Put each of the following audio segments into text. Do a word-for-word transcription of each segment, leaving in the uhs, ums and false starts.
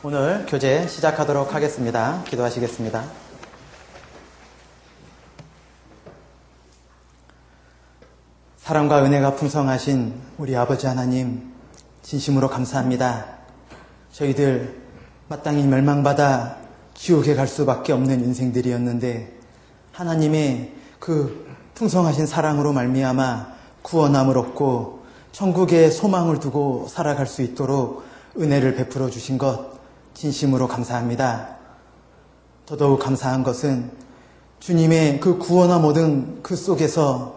오늘 교제 시작하도록 하겠습니다. 기도하시겠습니다. 사랑과 은혜가 풍성하신 우리 아버지 하나님, 진심으로 감사합니다. 저희들 마땅히 멸망받아 지옥에 갈 수밖에 없는 인생들이었는데 하나님의 그 풍성하신 사랑으로 말미암아 구원함을 얻고 천국의 소망을 두고 살아갈 수 있도록 은혜를 베풀어 주신 것 진심으로 감사합니다. 더더욱 감사한 것은 주님의 그 구원함 얻은 그 속에서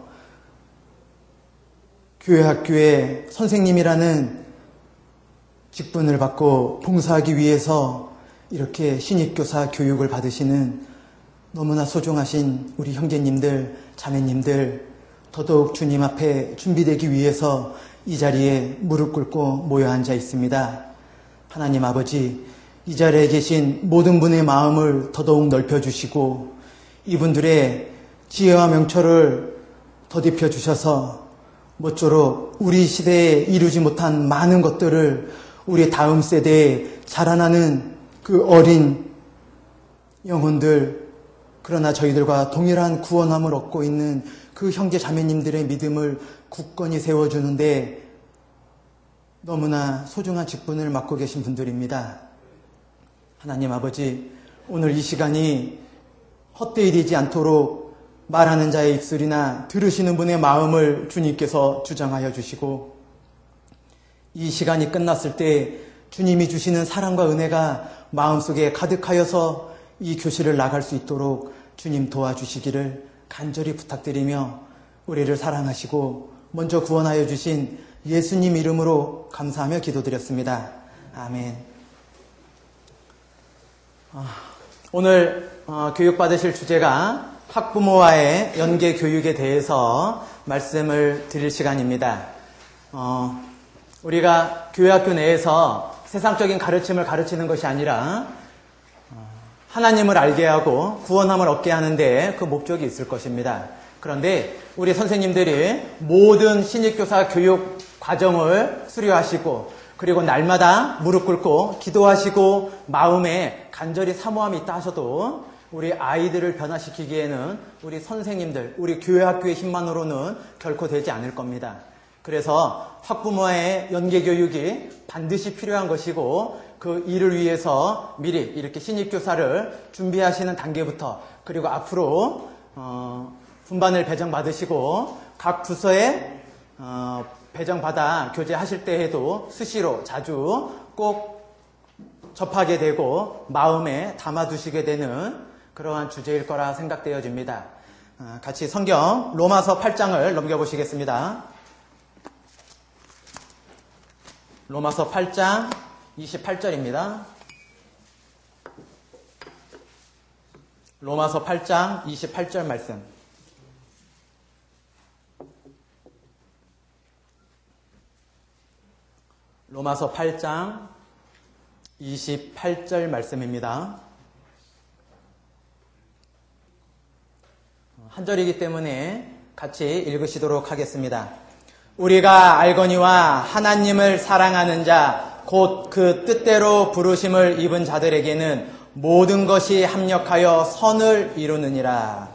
교회 학교의 선생님이라는 직분을 받고 봉사하기 위해서 이렇게 신입교사 교육을 받으시는 너무나 소중하신 우리 형제님들, 자매님들, 더더욱 주님 앞에 준비되기 위해서 이 자리에 무릎 꿇고 모여 앉아 있습니다. 하나님 아버지, 이 자리에 계신 모든 분의 마음을 더더욱 넓혀주시고 이분들의 지혜와 명철을 더딥혀 주셔서 모쪼록 우리 시대에 이루지 못한 많은 것들을 우리 다음 세대에 자라나는 그 어린 영혼들, 그러나 저희들과 동일한 구원함을 얻고 있는 그 형제 자매님들의 믿음을 굳건히 세워주는데 너무나 소중한 직분을 맡고 계신 분들입니다. 하나님 아버지, 오늘 이 시간이 헛되이 되지 않도록 말하는 자의 입술이나 들으시는 분의 마음을 주님께서 주장하여 주시고 이 시간이 끝났을 때 주님이 주시는 사랑과 은혜가 마음속에 가득하여서 이 교실을 나갈 수 있도록 주님 도와주시기를 간절히 부탁드리며 우리를 사랑하시고 먼저 구원하여 주신 예수님 이름으로 감사하며 기도드렸습니다. 아멘. 오늘 교육받으실 주제가 학부모와의 연계 교육에 대해서 말씀을 드릴 시간입니다. 어, 우리가 교회학교 내에서 세상적인 가르침을 가르치는 것이 아니라 하나님을 알게 하고 구원함을 얻게 하는데 그 목적이 있을 것입니다. 그런데 우리 선생님들이 모든 신입교사 교육 과정을 수료하시고 그리고 날마다 무릎 꿇고 기도하시고 마음에 간절히 사모함이 있다 하셔도 우리 아이들을 변화시키기에는 우리 선생님들, 우리 교회학교의 힘만으로는 결코 되지 않을 겁니다. 그래서 학부모의 연계교육이 반드시 필요한 것이고 그 일을 위해서 미리 이렇게 신입교사를 준비하시는 단계부터 그리고 앞으로 어, 분반을 배정받으시고 각 부서에 어, 배정받아 교제하실 때에도 수시로 자주 꼭 접하게 되고 마음에 담아두시게 되는 그러한 주제일 거라 생각되어집니다. 같이 성경 로마서 팔 장을 넘겨보시겠습니다. 로마서 팔 장 이십팔 절입니다. 로마서 팔 장 이십팔 절 말씀. 로마서 팔 장 이십팔 절 말씀입니다. 한 절이기 때문에 같이 읽으시도록 하겠습니다. 우리가 알거니와 하나님을 사랑하는 자, 곧 그 뜻대로 부르심을 입은 자들에게는 모든 것이 합력하여 선을 이루느니라.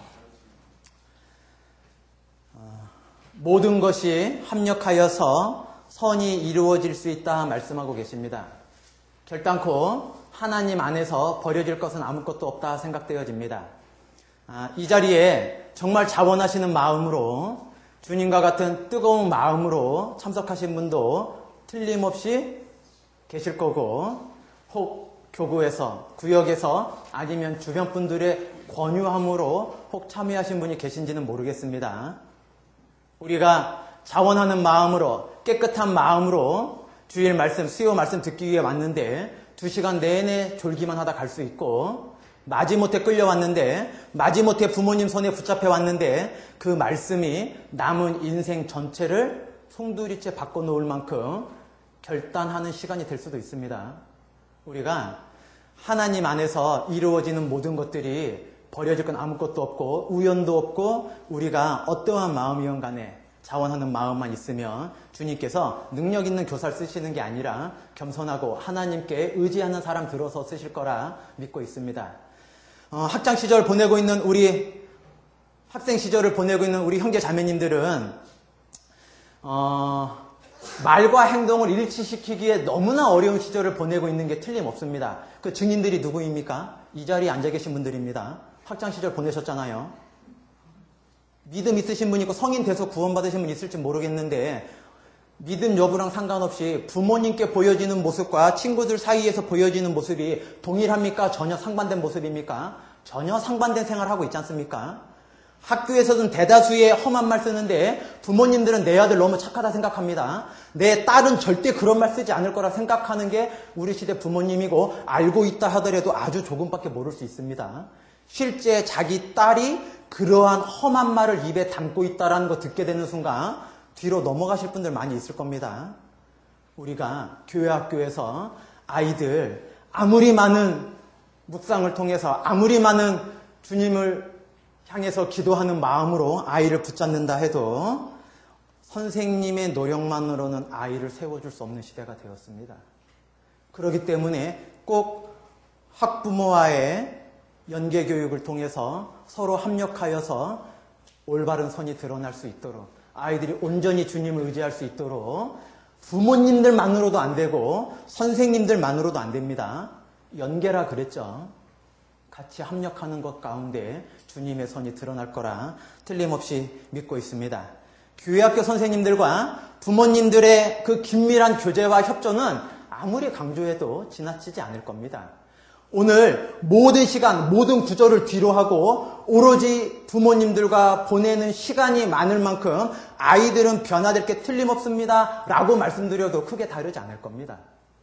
모든 것이 합력하여서 선이 이루어질 수 있다 말씀하고 계십니다. 결단코 하나님 안에서 버려질 것은 아무것도 없다 생각되어집니다. 아, 이 자리에 정말 자원하시는 마음으로 주님과 같은 뜨거운 마음으로 참석하신 분도 틀림없이 계실 거고 혹 교구에서 구역에서 아니면 주변 분들의 권유함으로 혹 참여하신 분이 계신지는 모르겠습니다. 우리가 자원하는 마음으로 깨끗한 마음으로 주일 말씀, 수요 말씀 듣기 위해 왔는데 두 시간 내내 졸기만 하다 갈 수 있고 마지못해 끌려왔는데 마지못해 부모님 손에 붙잡혀 왔는데 그 말씀이 남은 인생 전체를 송두리째 바꿔놓을 만큼 결단하는 시간이 될 수도 있습니다. 우리가 하나님 안에서 이루어지는 모든 것들이 버려질 건 아무것도 없고 우연도 없고 우리가 어떠한 마음이건 간에 자원하는 마음만 있으면 주님께서 능력 있는 교사를 쓰시는 게 아니라 겸손하고 하나님께 의지하는 사람 들어서 쓰실 거라 믿고 있습니다. 어, 학창 시절 보내고 있는 우리 학생 시절을 보내고 있는 우리 형제 자매님들은 어, 말과 행동을 일치시키기에 너무나 어려운 시절을 보내고 있는 게 틀림없습니다. 그 증인들이 누구입니까? 이 자리에 앉아 계신 분들입니다. 학창 시절 보내셨잖아요. 믿음 있으신 분 있고 성인 돼서 구원받으신 분 있을지 모르겠는데 믿음 여부랑 상관없이 부모님께 보여지는 모습과 친구들 사이에서 보여지는 모습이 동일합니까? 전혀 상반된 모습입니까? 전혀 상반된 생활을 하고 있지 않습니까? 학교에서는 대다수의 험한 말 쓰는데 부모님들은 내 아들 너무 착하다 생각합니다. 내 딸은 절대 그런 말 쓰지 않을 거라 생각하는 게 우리 시대 부모님이고 알고 있다 하더라도 아주 조금밖에 모를 수 있습니다. 실제 자기 딸이 그러한 험한 말을 입에 담고 있다는 거 듣게 되는 순간 뒤로 넘어가실 분들 많이 있을 겁니다. 우리가 교회 학교에서 아이들 아무리 많은 묵상을 통해서 아무리 많은 주님을 향해서 기도하는 마음으로 아이를 붙잡는다 해도 선생님의 노력만으로는 아이를 세워줄 수 없는 시대가 되었습니다. 그렇기 때문에 꼭 학부모와의 연계교육을 통해서 서로 합력하여서 올바른 선이 드러날 수 있도록 아이들이 온전히 주님을 의지할 수 있도록 부모님들만으로도 안 되고 선생님들만으로도 안 됩니다. 연계라 그랬죠. 같이 합력하는 것 가운데 주님의 선이 드러날 거라 틀림없이 믿고 있습니다. 교회학교 선생님들과 부모님들의 그 긴밀한 교제와 협조는 아무리 강조해도 지나치지 않을 겁니다. 오늘 모든 시간, 모든 구절을 뒤로 하고 오로지 부모님들과 보내는 시간이 많을 만큼 아이들은 변화될 게 틀림없습니다. 라고 말씀드려도 크게 다르지 않을 겁니다.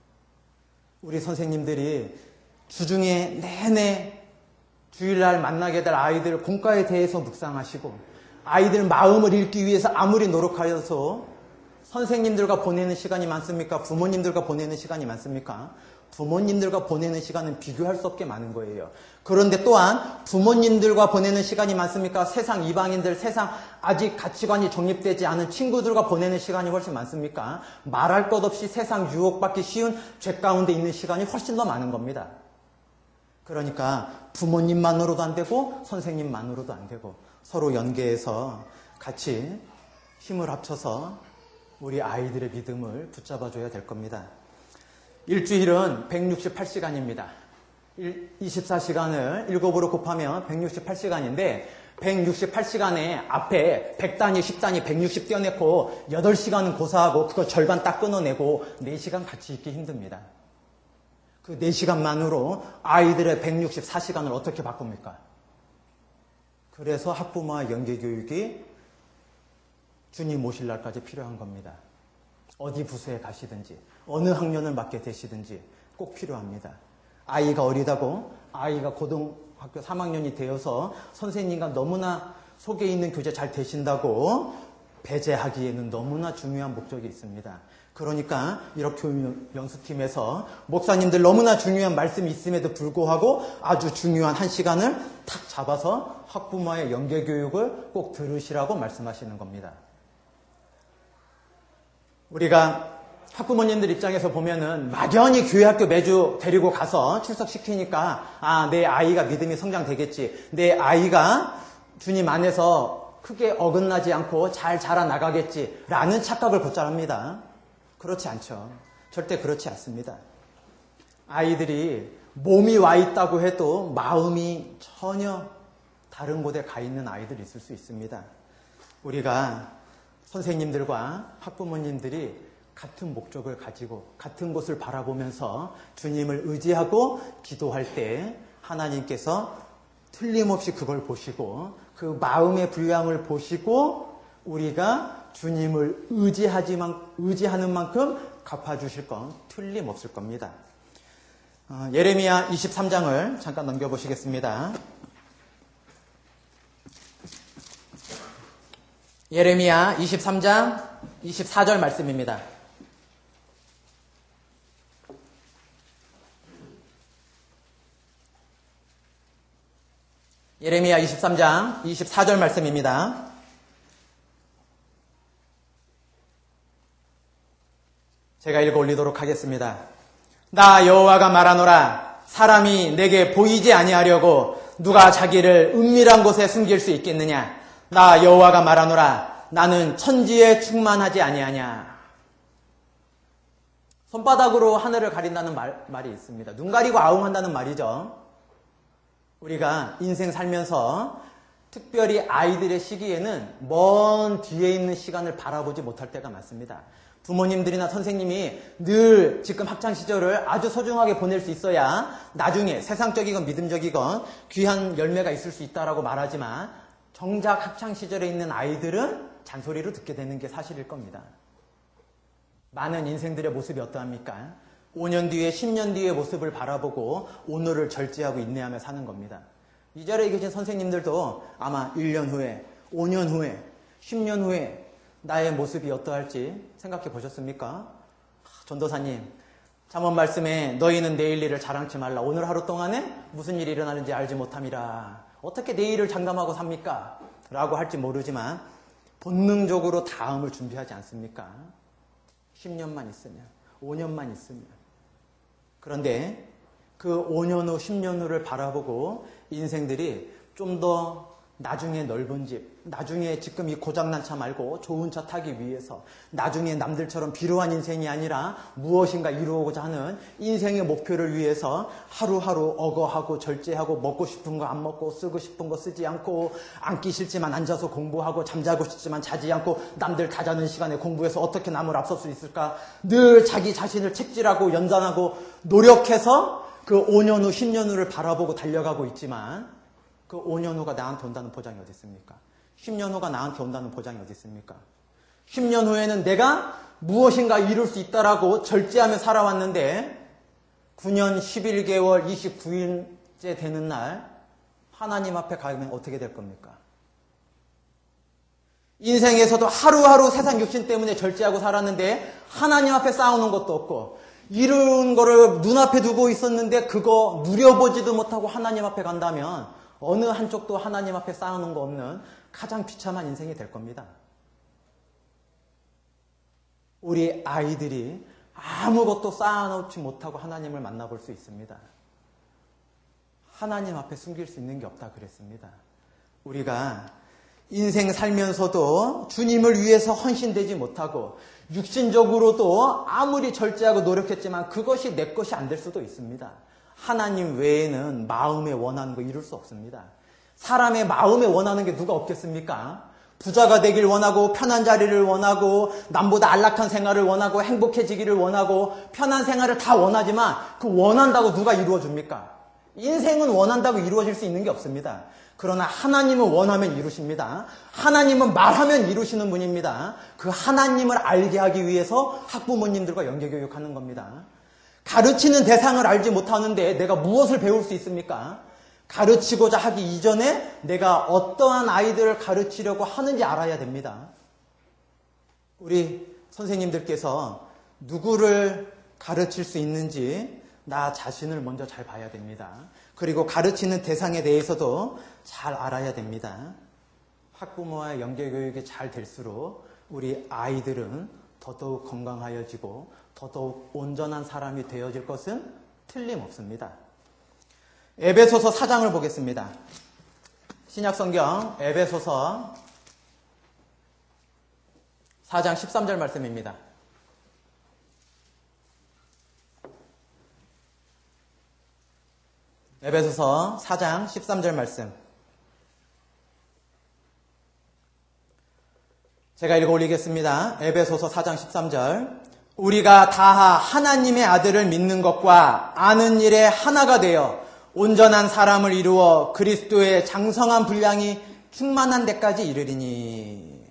우리 선생님들이 주중에 내내 주일날 만나게 될 아이들 공과에 대해서 묵상하시고 아이들 마음을 읽기 위해서 아무리 노력하여서 선생님들과 보내는 시간이 많습니까? 부모님들과 보내는 시간이 많습니까? 부모님들과 보내는 시간은 비교할 수 없게 많은 거예요. 그런데 또한 부모님들과 보내는 시간이 많습니까? 세상 이방인들, 세상 아직 가치관이 정립되지 않은 친구들과 보내는 시간이 훨씬 많습니까? 말할 것 없이 세상 유혹받기 쉬운 죄 가운데 있는 시간이 훨씬 더 많은 겁니다. 그러니까 부모님만으로도 안 되고 선생님만으로도 안 되고 서로 연계해서 같이 힘을 합쳐서 우리 아이들의 믿음을 붙잡아줘야 될 겁니다. 일주일은 백육십팔 시간입니다. 이십사 시간을 일곱으로 곱하면 백육십팔 시간인데 백육십팔 시간에 앞에 백 단위, 십 단위, 백육십 떼어내고 여덟 시간은 고사하고 그거 절반 딱 끊어내고 네 시간 같이 있기 힘듭니다. 그 네 시간만으로 아이들의 백육십사 시간을 어떻게 바꿉니까? 그래서 학부모와 연계교육이 주님 오실 날까지 필요한 겁니다. 어디 부서에 가시든지 어느 학년을 맡게 되시든지 꼭 필요합니다. 아이가 어리다고 아이가 고등학교 삼 학년이 되어서 선생님과 너무나 속에 있는 교재 잘 되신다고 배제하기에는 너무나 중요한 목적이 있습니다. 그러니까 이렇게 연수팀에서 목사님들 너무나 중요한 말씀이 있음에도 불구하고 아주 중요한 한 시간을 탁 잡아서 학부모의 연계교육을 꼭 들으시라고 말씀하시는 겁니다. 우리가 학부모님들 입장에서 보면은 막연히 교회학교 매주 데리고 가서 출석시키니까 아, 내 아이가 믿음이 성장되겠지. 내 아이가 주님 안에서 크게 어긋나지 않고 잘 자라나가겠지. 라는 착각을 곧잘 합니다. 그렇지 않죠. 절대 그렇지 않습니다. 아이들이 몸이 와 있다고 해도 마음이 전혀 다른 곳에 가 있는 아이들이 있을 수 있습니다. 우리가 선생님들과 학부모님들이 같은 목적을 가지고 같은 곳을 바라보면서 주님을 의지하고 기도할 때 하나님께서 틀림없이 그걸 보시고 그 마음의 분량을 보시고 우리가 주님을 의지하지만, 의지하는 만큼 갚아주실 건 틀림없을 겁니다. 어, 예레미야 이십삼 장을 잠깐 넘겨보시겠습니다. 예레미야 이십삼 장 이십사 절 말씀입니다. 예레미야 이십삼 장 이십사 절 말씀입니다. 제가 읽어 올리도록 하겠습니다. 나 여호와가 말하노라. 사람이 내게 보이지 아니하려고 누가 자기를 은밀한 곳에 숨길 수 있겠느냐. 나 여호와가 말하노라. 나는 천지에 충만하지 아니하냐. 손바닥으로 하늘을 가린다는 말, 말이 있습니다. 눈 가리고 아웅한다는 말이죠. 우리가 인생 살면서 특별히 아이들의 시기에는 먼 뒤에 있는 시간을 바라보지 못할 때가 많습니다. 부모님들이나 선생님이 늘 지금 학창시절을 아주 소중하게 보낼 수 있어야 나중에 세상적이건 믿음적이건 귀한 열매가 있을 수 있다라고 말하지만 정작 학창시절에 있는 아이들은 잔소리로 듣게 되는 게 사실일 겁니다. 많은 인생들의 모습이 어떠합니까? 오 년 뒤에 십 년 뒤의 모습을 바라보고 오늘을 절제하고 인내하며 사는 겁니다. 이 자리에 계신 선생님들도 아마 일 년 후에, 오 년 후에, 십 년 후에 나의 모습이 어떠할지 생각해 보셨습니까? 전도사님, 잠언 말씀에 너희는 내일 일을 자랑치 말라. 오늘 하루 동안에 무슨 일이 일어나는지 알지 못함이라. 어떻게 내일을 장담하고 삽니까? 라고 할지 모르지만 본능적으로 다음을 준비하지 않습니까? 십 년만 있으면, 오 년만 있으면. 그런데 그 오 년 후, 십 년 후를 바라보고 인생들이 좀 더 나중에 넓은 집, 나중에 지금 이 고장난 차 말고 좋은 차 타기 위해서 나중에 남들처럼 비루한 인생이 아니라 무엇인가 이루고자 하는 인생의 목표를 위해서 하루하루 억어하고 절제하고 먹고 싶은 거 안 먹고 쓰고 싶은 거 쓰지 않고 앉기 싫지만 앉아서 공부하고 잠자고 싶지만 자지 않고 남들 다 자는 시간에 공부해서 어떻게 남을 앞설 수 있을까 늘 자기 자신을 책질하고 연단하고 노력해서 그 오 년 후, 십 년 후를 바라보고 달려가고 있지만 그 오 년 후가 나한테 온다는 보장이 어디 있습니까? 십 년 후가 나한테 온다는 보장이 어디 있습니까? 십 년 후에는 내가 무엇인가 이룰 수 있다라고 절제하며 살아왔는데 구 년 십일 개월 이십구 일째 되는 날 하나님 앞에 가면 어떻게 될 겁니까? 인생에서도 하루하루 세상 욕심 때문에 절제하고 살았는데 하나님 앞에 싸우는 것도 없고 이룬 거를 눈앞에 두고 있었는데 그거 누려보지도 못하고 하나님 앞에 간다면 어느 한쪽도 하나님 앞에 쌓아놓은 거 없는 가장 비참한 인생이 될 겁니다. 우리 아이들이 아무것도 쌓아놓지 못하고 하나님을 만나볼 수 있습니다. 하나님 앞에 숨길 수 있는 게 없다 그랬습니다. 우리가 인생 살면서도 주님을 위해서 헌신되지 못하고 육신적으로도 아무리 절제하고 노력했지만 그것이 내 것이 안 될 수도 있습니다. 하나님 외에는 마음에 원하는 거 이룰 수 없습니다. 사람의 마음에 원하는 게 누가 없겠습니까? 부자가 되길 원하고 편한 자리를 원하고 남보다 안락한 생활을 원하고 행복해지기를 원하고 편한 생활을 다 원하지만 그 원한다고 누가 이루어줍니까? 인생은 원한다고 이루어질 수 있는 게 없습니다. 그러나 하나님은 원하면 이루십니다. 하나님은 말하면 이루시는 분입니다. 그 하나님을 알게 하기 위해서 학부모님들과 연계교육하는 겁니다. 가르치는 대상을 알지 못하는데 내가 무엇을 배울 수 있습니까? 가르치고자 하기 이전에 내가 어떠한 아이들을 가르치려고 하는지 알아야 됩니다. 우리 선생님들께서 누구를 가르칠 수 있는지 나 자신을 먼저 잘 봐야 됩니다. 그리고 가르치는 대상에 대해서도 잘 알아야 됩니다. 학부모와의 연계교육이 잘 될수록 우리 아이들은 더더욱 건강하여지고 더더욱 온전한 사람이 되어질 것은 틀림없습니다. 에베소서 사 장을 보겠습니다. 신약성경 에베소서 사 장 십삼 절 말씀입니다. 에베소서 사 장 십삼 절 말씀. 제가 읽어 올리겠습니다. 에베소서 사 장 십삼 절. 우리가 다 하나님의 아들을 믿는 것과 아는 일에 하나가 되어 온전한 사람을 이루어 그리스도의 장성한 분량이 충만한 데까지 이르리니.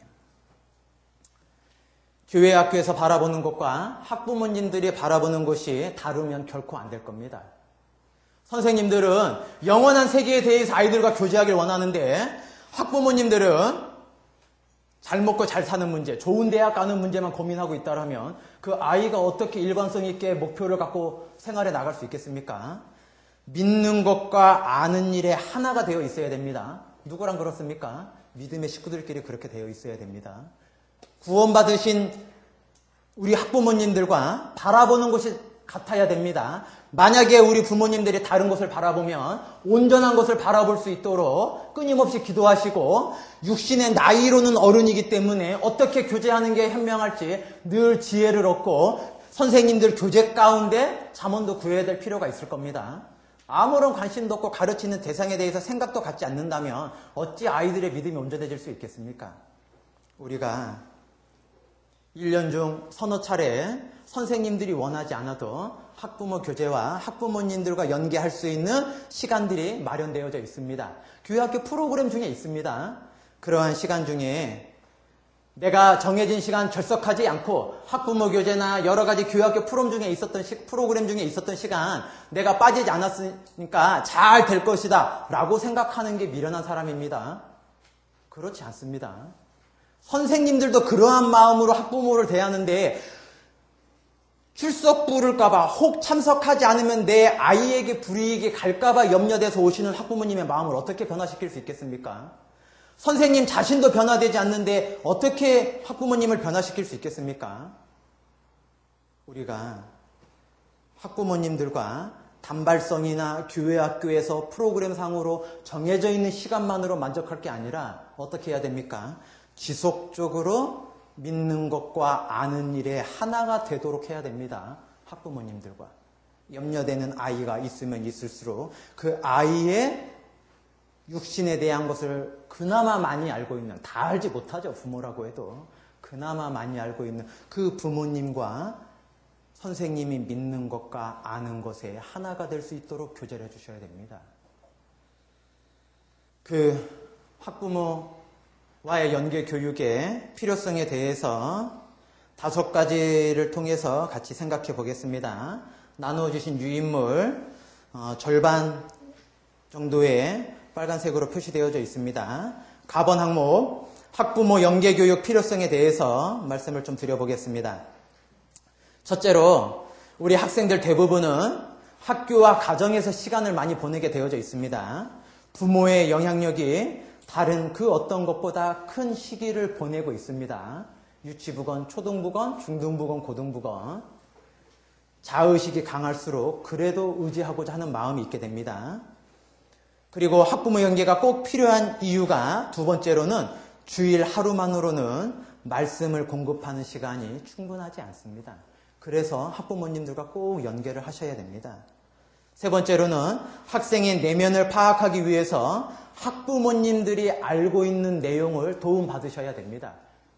교회 학교에서 바라보는 것과 학부모님들이 바라보는 것이 다르면 결코 안 될 겁니다. 선생님들은 영원한 세계에 대해서 아이들과 교제하길 원하는데 학부모님들은 잘 먹고 잘 사는 문제, 좋은 대학 가는 문제만 고민하고 있다면 그 아이가 어떻게 일관성 있게 목표를 갖고 생활에 나갈 수 있겠습니까? 믿는 것과 아는 일에 하나가 되어 있어야 됩니다. 누구랑 그렇습니까? 믿음의 식구들끼리 그렇게 되어 있어야 됩니다. 구원받으신 우리 학부모님들과 바라보는 것이 같아야 됩니다. 만약에 우리 부모님들이 다른 곳을 바라보면 온전한 것을 바라볼 수 있도록 끊임없이 기도하시고 육신의 나이로는 어른이기 때문에 어떻게 교제하는 게 현명할지 늘 지혜를 얻고 선생님들 교제 가운데 잠언도 구해야 될 필요가 있을 겁니다. 아무런 관심도 없고 가르치는 대상에 대해서 생각도 갖지 않는다면 어찌 아이들의 믿음이 온전해질 수 있겠습니까? 우리가 일 년 중 서너 차례 선생님들이 원하지 않아도 학부모 교제와 학부모님들과 연계할 수 있는 시간들이 마련되어져 있습니다. 교회학교 프로그램 중에 있습니다. 그러한 시간 중에 내가 정해진 시간 결석하지 않고 학부모 교제나 여러 가지 교회학교 프로그램 중에 있었던 시, 프로그램 중에 있었던 시간 내가 빠지지 않았으니까 잘 될 것이다 라고 생각하는 게 미련한 사람입니다. 그렇지 않습니다. 선생님들도 그러한 마음으로 학부모를 대하는데 출석 부를까봐 혹 참석하지 않으면 내 아이에게 불이익이 갈까봐 염려돼서 오시는 학부모님의 마음을 어떻게 변화시킬 수 있겠습니까? 선생님 자신도 변화되지 않는데 어떻게 학부모님을 변화시킬 수 있겠습니까? 우리가 학부모님들과 단발성이나 교회학교에서 프로그램상으로 정해져 있는 시간만으로 만족할 게 아니라 어떻게 해야 됩니까? 지속적으로 믿는 것과 아는 일에 하나가 되도록 해야 됩니다. 학부모님들과. 염려되는 아이가 있으면 있을수록 그 아이의 육신에 대한 것을 그나마 많이 알고 있는, 다 알지 못하죠. 부모라고 해도. 그나마 많이 알고 있는 그 부모님과 선생님이 믿는 것과 아는 것에 하나가 될 수 있도록 교제를 해주셔야 됩니다. 그 학부모와의 연계 교육의 필요성에 대해서 다섯 가지를 통해서 같이 생각해 보겠습니다. 나누어 주신 유인물 어, 절반 정도의 빨간색으로 표시되어져 있습니다. 가 번 항목 학부모 연계 교육 필요성에 대해서 말씀을 좀 드려보겠습니다. 첫째로 우리 학생들 대부분은 학교와 가정에서 시간을 많이 보내게 되어져 있습니다. 부모의 영향력이 다른 그 어떤 것보다 큰 시기를 보내고 있습니다. 유치부건, 초등부건, 중등부건, 고등부건. 자의식이 강할수록 그래도 의지하고자 하는 마음이 있게 됩니다. 그리고 학부모 연계가 꼭 필요한 이유가 두 번째로는 주일 하루만으로는 말씀을 공급하는 시간이 충분하지 않습니다. 그래서 학부모님들과 꼭 연계를 하셔야 됩니다. 세 번째로는 학생의 내면을 파악하기 위해서 학부모님들이 알고 있는 내용을 도움받으셔야 됩니다.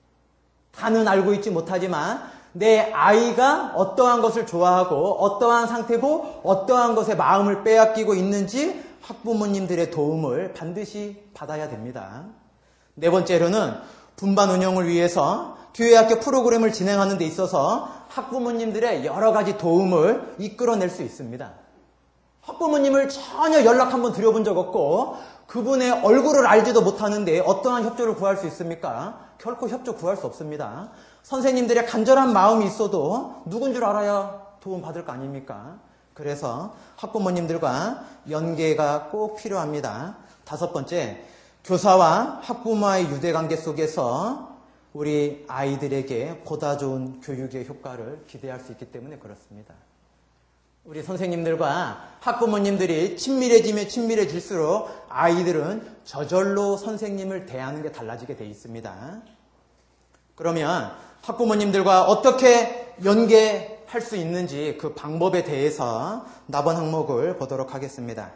다는 알고 있지 못하지만 내 아이가 어떠한 것을 좋아하고 어떠한 상태고 어떠한 것에 마음을 빼앗기고 있는지 학부모님들의 도움을 반드시 받아야 됩니다. 네 번째로는 분반 운영을 위해서 교회학교 프로그램을 진행하는 데 있어서 학부모님들의 여러 가지 도움을 이끌어낼 수 있습니다. 학부모님을 전혀 연락 한번 드려본 적 없고 그분의 얼굴을 알지도 못하는데 어떠한 협조를 구할 수 있습니까? 결코 협조 구할 수 없습니다. 선생님들의 간절한 마음이 있어도 누군 줄 알아야 도움받을 거 아닙니까? 그래서 학부모님들과 연계가 꼭 필요합니다. 다섯 번째, 교사와 학부모와의 유대관계 속에서 우리 아이들에게 보다 좋은 교육의 효과를 기대할 수 있기 때문에 그렇습니다. 우리 선생님들과 학부모님들이 친밀해지면 친밀해질수록 아이들은 저절로 선생님을 대하는 게 달라지게 돼 있습니다. 그러면 학부모님들과 어떻게 연계할 수 있는지 그 방법에 대해서 나번 항목을 보도록 하겠습니다.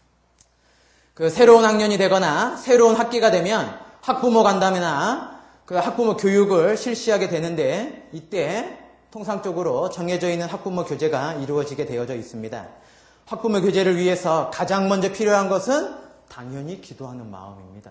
그 새로운 학년이 되거나 새로운 학기가 되면 학부모 간담회나 그 학부모 교육을 실시하게 되는데 이때 통상적으로 정해져 있는 학부모 교제가 이루어지게 되어져 있습니다. 학부모 교제를 위해서 가장 먼저 필요한 것은 당연히 기도하는 마음입니다.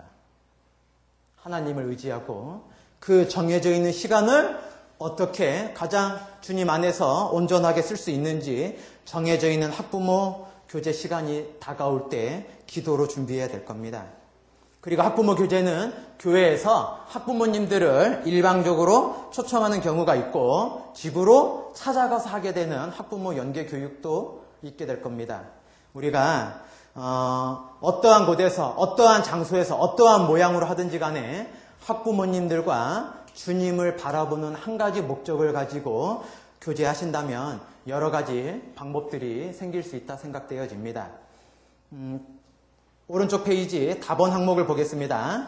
하나님을 의지하고 그 정해져 있는 시간을 어떻게 가장 주님 안에서 온전하게 쓸 수 있는지 정해져 있는 학부모 교제 시간이 다가올 때 기도로 준비해야 될 겁니다. 그리고 학부모 교제는 교회에서 학부모님들을 일방적으로 초청하는 경우가 있고 집으로 찾아가서 하게 되는 학부모 연계 교육도 있게 될 겁니다. 우리가 어, 어떠한 곳에서 어떠한 장소에서 어떠한 모양으로 하든지 간에 학부모님들과 주님을 바라보는 한 가지 목적을 가지고 교제하신다면 여러 가지 방법들이 생길 수 있다 생각되어집니다. 음, 오른쪽 페이지 답원 항목을 보겠습니다.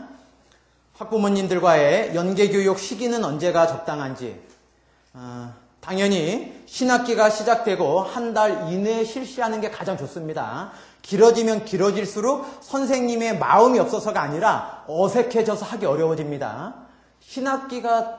학부모님들과의 연계교육 시기는 언제가 적당한지, 어, 당연히 신학기가 시작되고 한 달 이내에 실시하는 게 가장 좋습니다. 길어지면 길어질수록 선생님의 마음이 없어서가 아니라 어색해져서 하기 어려워집니다. 신학기가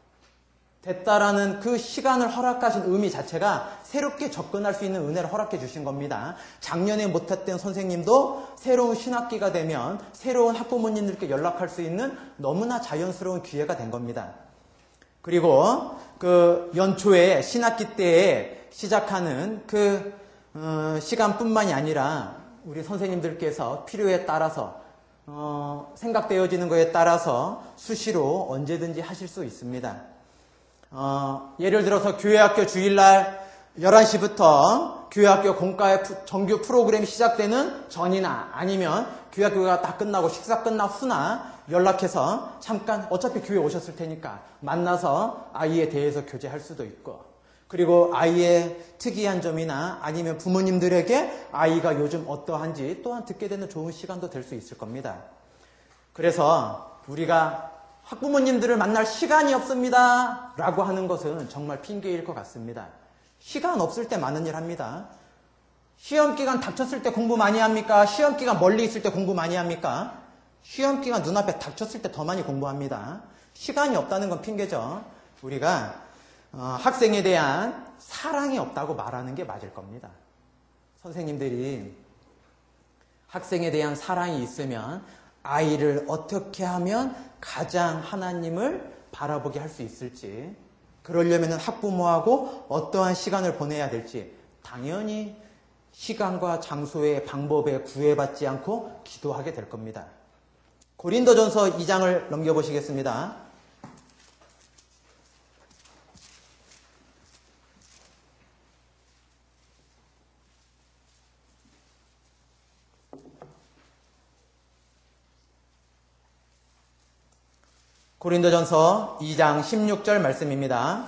됐다라는 그 시간을 허락하신 의미 자체가 새롭게 접근할 수 있는 은혜를 허락해 주신 겁니다. 작년에 못했던 선생님도 새로운 신학기가 되면 새로운 학부모님들께 연락할 수 있는 너무나 자연스러운 기회가 된 겁니다. 그리고 그 연초에 신학기 때에 시작하는 그 어, 시간뿐만이 아니라 우리 선생님들께서 필요에 따라서 어, 생각되어지는 것에 따라서 수시로 언제든지 하실 수 있습니다. 어, 예를 들어서 교회학교 주일날 열한 시부터 교회학교 공과의 정규 프로그램이 시작되는 전이나 아니면 교회학교가 다 끝나고 식사 끝나 후나 연락해서 잠깐 어차피 교회 오셨을 테니까 만나서 아이에 대해서 교제할 수도 있고, 그리고 아이의 특이한 점이나 아니면 부모님들에게 아이가 요즘 어떠한지 또한 듣게 되는 좋은 시간도 될 수 있을 겁니다. 그래서 우리가 학부모님들을 만날 시간이 없습니다 라고 하는 것은 정말 핑계일 것 같습니다. 시간 없을 때 많은 일 합니다. 시험기간 닥쳤을 때 공부 많이 합니까? 시험기간 멀리 있을 때 공부 많이 합니까? 시험기간 눈앞에 닥쳤을 때 더 많이 공부합니다. 시간이 없다는 건 핑계죠. 우리가 어, 학생에 대한 사랑이 없다고 말하는 게 맞을 겁니다. 선생님들이 학생에 대한 사랑이 있으면 아이를 어떻게 하면 가장 하나님을 바라보게 할 수 있을지, 그러려면 학부모하고 어떠한 시간을 보내야 될지 당연히 시간과 장소의 방법에 구애받지 않고 기도하게 될 겁니다. 고린도전서 이 장을 넘겨보시겠습니다. 고린도전서 이 장 십육 절 말씀입니다.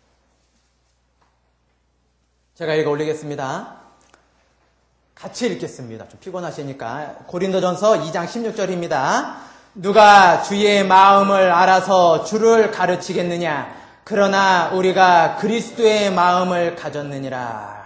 제가 읽어 올리겠습니다. 같이 읽겠습니다. 좀 피곤하시니까. 고린도전서 이 장 십육 절입니다. 누가 주의 마음을 알아서 주를 가르치겠느냐? 그러나 우리가 그리스도의 마음을 가졌느니라.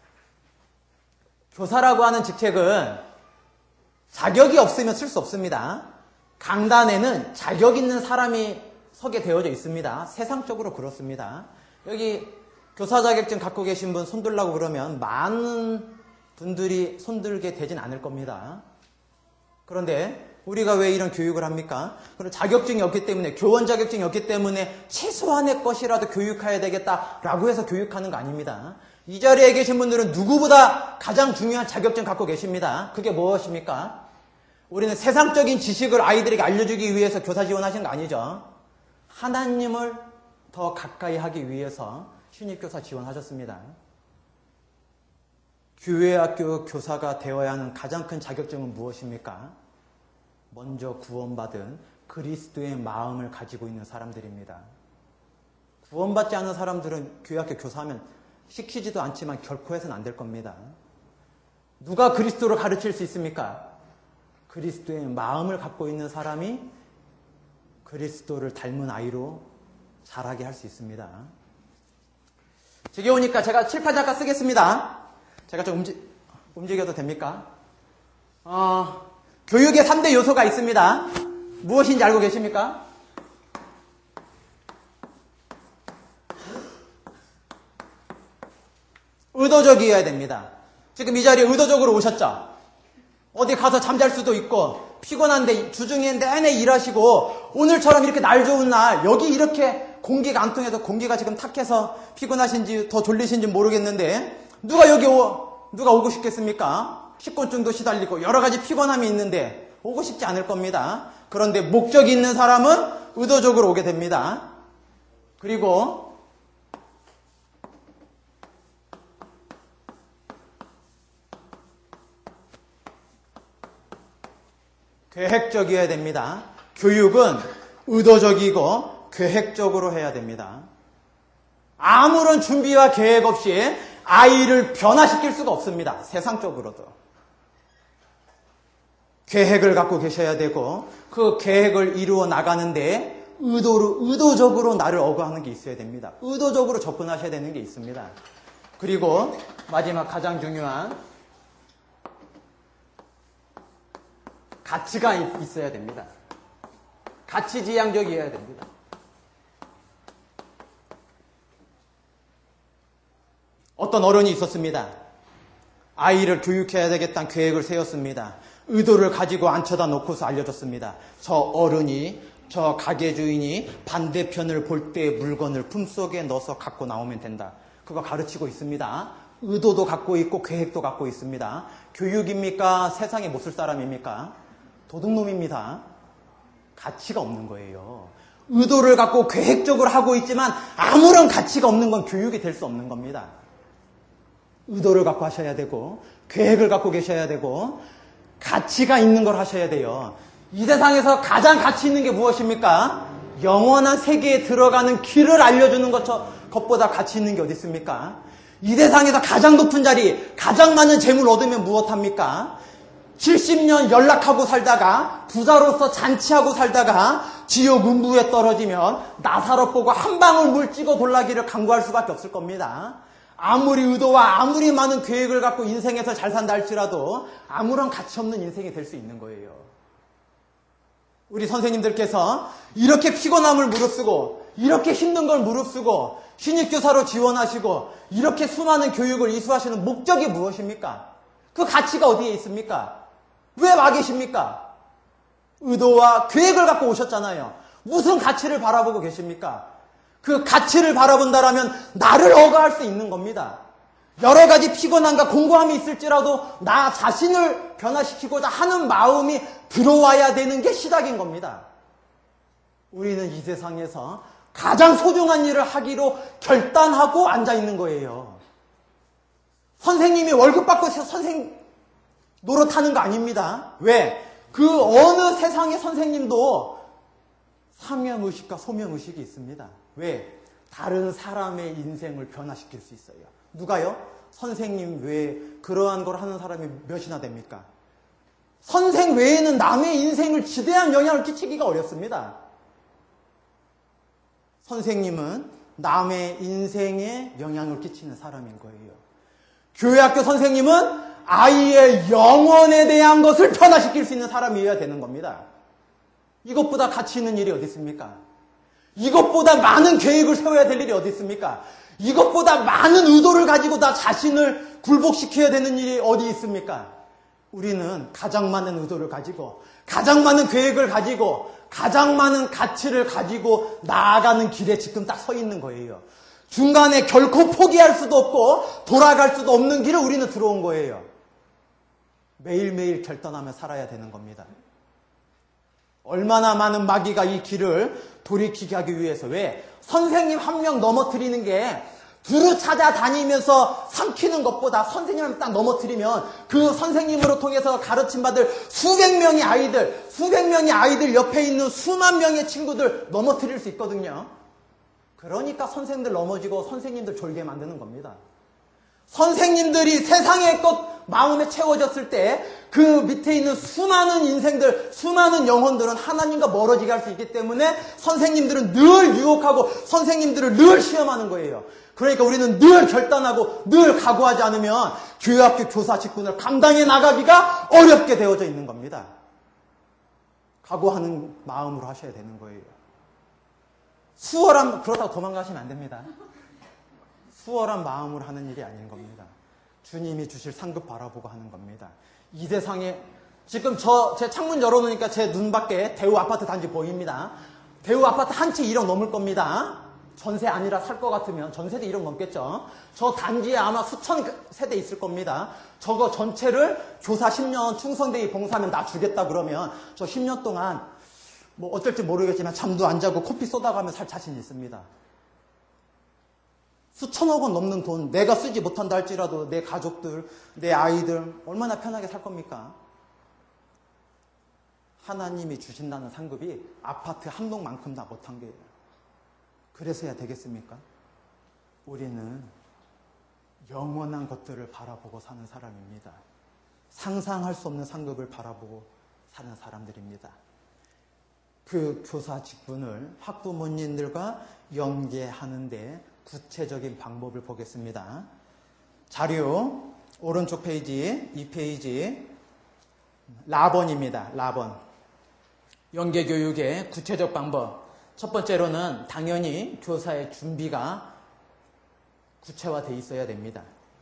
교사라고 하는 직책은 자격이 없으면 쓸 수 없습니다. 강단에는 자격 있는 사람이 서게 되어져 있습니다. 세상적으로 그렇습니다. 여기 교사 자격증 갖고 계신 분 손들라고 그러면 많은 분들이 손들게 되진 않을 겁니다. 그런데 우리가 왜 이런 교육을 합니까? 그런 자격증이 없기 때문에, 교원 자격증이 없기 때문에 최소한의 것이라도 교육해야 되겠다라고 해서 교육하는 거 아닙니다. 이 자리에 계신 분들은 누구보다 가장 중요한 자격증 갖고 계십니다. 그게 무엇입니까? 우리는 세상적인 지식을 아이들에게 알려주기 위해서 교사 지원하시는 거 아니죠. 하나님을 더 가까이 하기 위해서 신입교사 지원하셨습니다. 교회학교 교사가 되어야 하는 가장 큰 자격증은 무엇입니까? 먼저 구원받은 그리스도의 마음을 가지고 있는 사람들입니다. 구원받지 않은 사람들은 교회학교 교사하면 시키지도 않지만 결코 해서는 안 될 겁니다. 누가 그리스도를 가르칠 수 있습니까? 그리스도의 마음을 갖고 있는 사람이 그리스도를 닮은 아이로 자라게 할 수 있습니다. 저기 오니까 제가 칠판 잠깐 쓰겠습니다. 제가 좀 움직, 움직여도 됩니까? 어, 교육의 삼 대 요소가 있습니다. 무엇인지 알고 계십니까? 의도적이어야 됩니다. 지금 이 자리에 의도적으로 오셨죠? 어디 가서 잠잘 수도 있고 피곤한데 주중에 내내 일하시고 오늘처럼 이렇게 날 좋은 날 여기 이렇게 공기가 안 통해서 공기가 지금 탁해서 피곤하신지 더 졸리신지 모르겠는데 누가 여기 오, 누가 오고 싶겠습니까? 식곤증도 시달리고 여러 가지 피곤함이 있는데 오고 싶지 않을 겁니다. 그런데 목적이 있는 사람은 의도적으로 오게 됩니다. 그리고 계획적이어야 됩니다. 교육은 의도적이고 계획적으로 해야 됩니다. 아무런 준비와 계획 없이 아이를 변화시킬 수가 없습니다. 세상적으로도. 계획을 갖고 계셔야 되고 그 계획을 이루어 나가는데 의도로, 의도적으로 나를 어거하는 게 있어야 됩니다. 의도적으로 접근하셔야 되는 게 있습니다. 그리고 마지막 가장 중요한 가치가 있어야 됩니다. 가치지향적이어야 됩니다. 어떤 어른이 있었습니다. 아이를 교육해야 되겠다는 계획을 세웠습니다. 의도를 가지고 앉혀다 놓고서 알려줬습니다. 저 어른이, 저 가게 주인이 반대편을 볼 때 물건을 품속에 넣어서 갖고 나오면 된다. 그거 가르치고 있습니다. 의도도 갖고 있고 계획도 갖고 있습니다. 교육입니까? 세상에 못 쓸 사람입니까? 도둑놈입니다. 가치가 없는 거예요. 의도를 갖고 계획적으로 하고 있지만 아무런 가치가 없는 건 교육이 될 수 없는 겁니다. 의도를 갖고 하셔야 되고 계획을 갖고 계셔야 되고 가치가 있는 걸 하셔야 돼요. 이 세상에서 가장 가치 있는 게 무엇입니까? 영원한 세계에 들어가는 길을 알려주는 것보다 가치 있는 게 어디 있습니까? 이 세상에서 가장 높은 자리, 가장 많은 재물 얻으면 무엇합니까? 칠십 년 연락하고 살다가 부자로서 잔치하고 살다가 지옥 음부에 떨어지면 나사로 보고 한 방울 물 찍어 돌라기를 강구할 수밖에 없을 겁니다. 아무리 의도와 아무리 많은 계획을 갖고 인생에서 잘 산다 할지라도 아무런 가치 없는 인생이 될 수 있는 거예요. 우리 선생님들께서 이렇게 피곤함을 무릅쓰고 이렇게 힘든 걸 무릅쓰고 신입교사로 지원하시고 이렇게 수많은 교육을 이수하시는 목적이 무엇입니까? 그 가치가 어디에 있습니까? 왜 와 계십니까? 의도와 계획을 갖고 오셨잖아요. 무슨 가치를 바라보고 계십니까? 그 가치를 바라본다라면 나를 어가할 수 있는 겁니다. 여러 가지 피곤함과 공고함이 있을지라도 나 자신을 변화시키고자 하는 마음이 들어와야 되는 게 시작인 겁니다. 우리는 이 세상에서 가장 소중한 일을 하기로 결단하고 앉아있는 거예요. 선생님이 월급 받고 선생 노릇하는 거 아닙니다. 왜? 그 어느 세상의 선생님도 사명의식과 소명의식이 있습니다. 왜? 다른 사람의 인생을 변화시킬 수 있어요. 누가요? 선생님 외에 그러한 걸 하는 사람이 몇이나 됩니까? 선생 외에는 남의 인생을 지대한 영향을 끼치기가 어렵습니다. 선생님은 남의 인생에 영향을 끼치는 사람인 거예요. 교회학교 선생님은 아이의 영혼에 대한 것을 변화시킬 수 있는 사람이어야 되는 겁니다. 이것보다 가치 있는 일이 어디 있습니까? 이것보다 많은 계획을 세워야 될 일이 어디 있습니까? 이것보다 많은 의도를 가지고 나 자신을 굴복시켜야 되는 일이 어디 있습니까? 우리는 가장 많은 의도를 가지고 가장 많은 계획을 가지고 가장 많은 가치를 가지고 나아가는 길에 지금 딱 서 있는 거예요. 중간에 결코 포기할 수도 없고 돌아갈 수도 없는 길을 우리는 들어온 거예요. 매일매일 결단하며 살아야 되는 겁니다. 얼마나 많은 마귀가 이 길을 돌이키게 하기 위해서 왜? 선생님 한 명 넘어뜨리는 게 두루 찾아다니면서 삼키는 것보다 선생님을 딱 넘어뜨리면 그 선생님으로 통해서 가르침받을 수백 명의 아이들, 수백 명의 아이들 옆에 있는 수만 명의 친구들 넘어뜨릴 수 있거든요. 그러니까 선생님들 넘어지고 선생님들 졸게 만드는 겁니다. 선생님들이 세상의 것 마음에 채워졌을 때 그 밑에 있는 수많은 인생들, 수많은 영혼들은 하나님과 멀어지게 할 수 있기 때문에 선생님들은 늘 유혹하고 선생님들을 늘 시험하는 거예요. 그러니까 우리는 늘 결단하고 늘 각오하지 않으면 교회학교 교사 직분을 감당해 나가기가 어렵게 되어져 있는 겁니다. 각오하는 마음으로 하셔야 되는 거예요. 수월한, 그렇다고 도망가시면 안 됩니다. 수월한 마음으로 하는 일이 아닌 겁니다. 주님이 주실 상급 바라보고 하는 겁니다. 이 세상에 지금 저 제 창문 열어놓으니까 제 눈 밖에 대우 아파트 단지 보입니다. 대우 아파트 한 채 일억 넘을 겁니다. 전세 아니라 살 것 같으면 전세도 일억 넘겠죠. 저 단지에 아마 수천 세대 있을 겁니다. 저거 전체를 교사 십 년 충성되게 봉사하면 나 주겠다 그러면 저 십 년 동안 뭐 어쩔지 모르겠지만 잠도 안 자고 커피 쏟아가며 살 자신 있습니다. 수천억 원 넘는 돈 내가 쓰지 못한다 할지라도 내 가족들, 내 아이들 얼마나 편하게 살 겁니까? 하나님이 주신다는 상급이 아파트 한 동만큼 다 못한 게 그래서야 되겠습니까? 우리는 영원한 것들을 바라보고 사는 사람입니다. 상상할 수 없는 상급을 바라보고 사는 사람들입니다. 그 교사 직분을 학부모님들과 연계하는데 구체적인 방법을 보겠습니다. 자료 오른쪽 페이지, 이 페이지 라번입니다. 라번. 연계교육의 구체적 방법. 첫 번째로는 당연히 교사의 준비가 구체화되어 있어야 됩니다.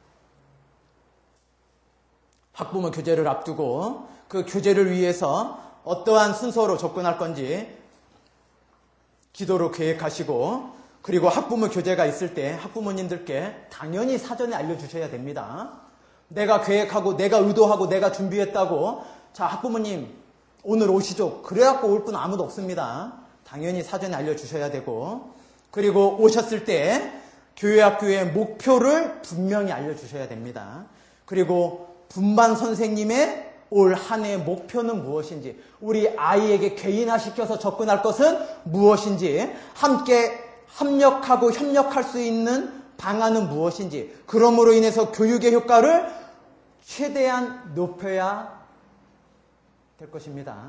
학부모 교재를 앞두고 그 교재를 위해서 어떠한 순서로 접근할 건지 기도로 계획하시고, 그리고 학부모 교재가 있을 때 학부모님들께 당연히 사전에 알려주셔야 됩니다. 내가 계획하고 내가 의도하고 내가 준비했다고 자 학부모님 오늘 오시죠. 그래갖고 올 분 아무도 없습니다. 당연히 사전에 알려주셔야 되고, 그리고 오셨을 때 교회 학교의 목표를 분명히 알려주셔야 됩니다. 그리고 분반 선생님의 올 한 해의 목표는 무엇인지, 우리 아이에게 개인화시켜서 접근할 것은 무엇인지, 함께 합력하고 협력할 수 있는 방안은 무엇인지, 그러므로 인해서 교육의 효과를 최대한 높여야 될 것입니다.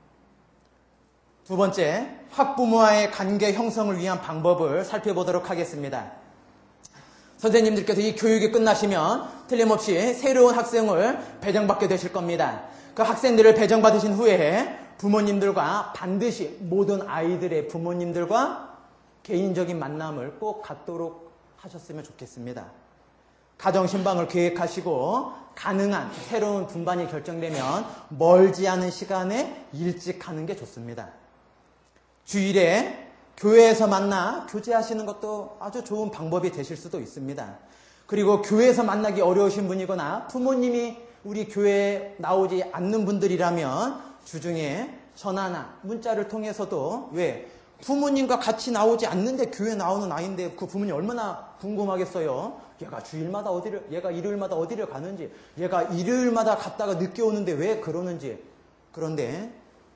두 번째, 학부모와의 관계 형성을 위한 방법을 살펴보도록 하겠습니다. 선생님들께서 이 교육이 끝나시면 틀림없이 새로운 학생을 배정받게 되실 겁니다. 그 학생들을 배정받으신 후에 부모님들과 반드시 모든 아이들의 부모님들과 개인적인 만남을 꼭 갖도록 하셨으면 좋겠습니다. 가정신방을 계획하시고 가능한 새로운 분반이 결정되면 멀지 않은 시간에 일찍 하는 게 좋습니다. 주일에 교회에서 만나 교제하시는 것도 아주 좋은 방법이 되실 수도 있습니다. 그리고 교회에서 만나기 어려우신 분이거나 부모님이 우리 교회에 나오지 않는 분들이라면 주중에 전화나 문자를 통해서도, 왜? 부모님과 같이 나오지 않는데 교회 나오는 아이인데 그 부모님 얼마나 궁금하겠어요. 얘가 주일마다 어디를, 얘가 일요일마다 어디를 가는지, 얘가 일요일마다 갔다가 늦게 오는데 왜 그러는지. 그런데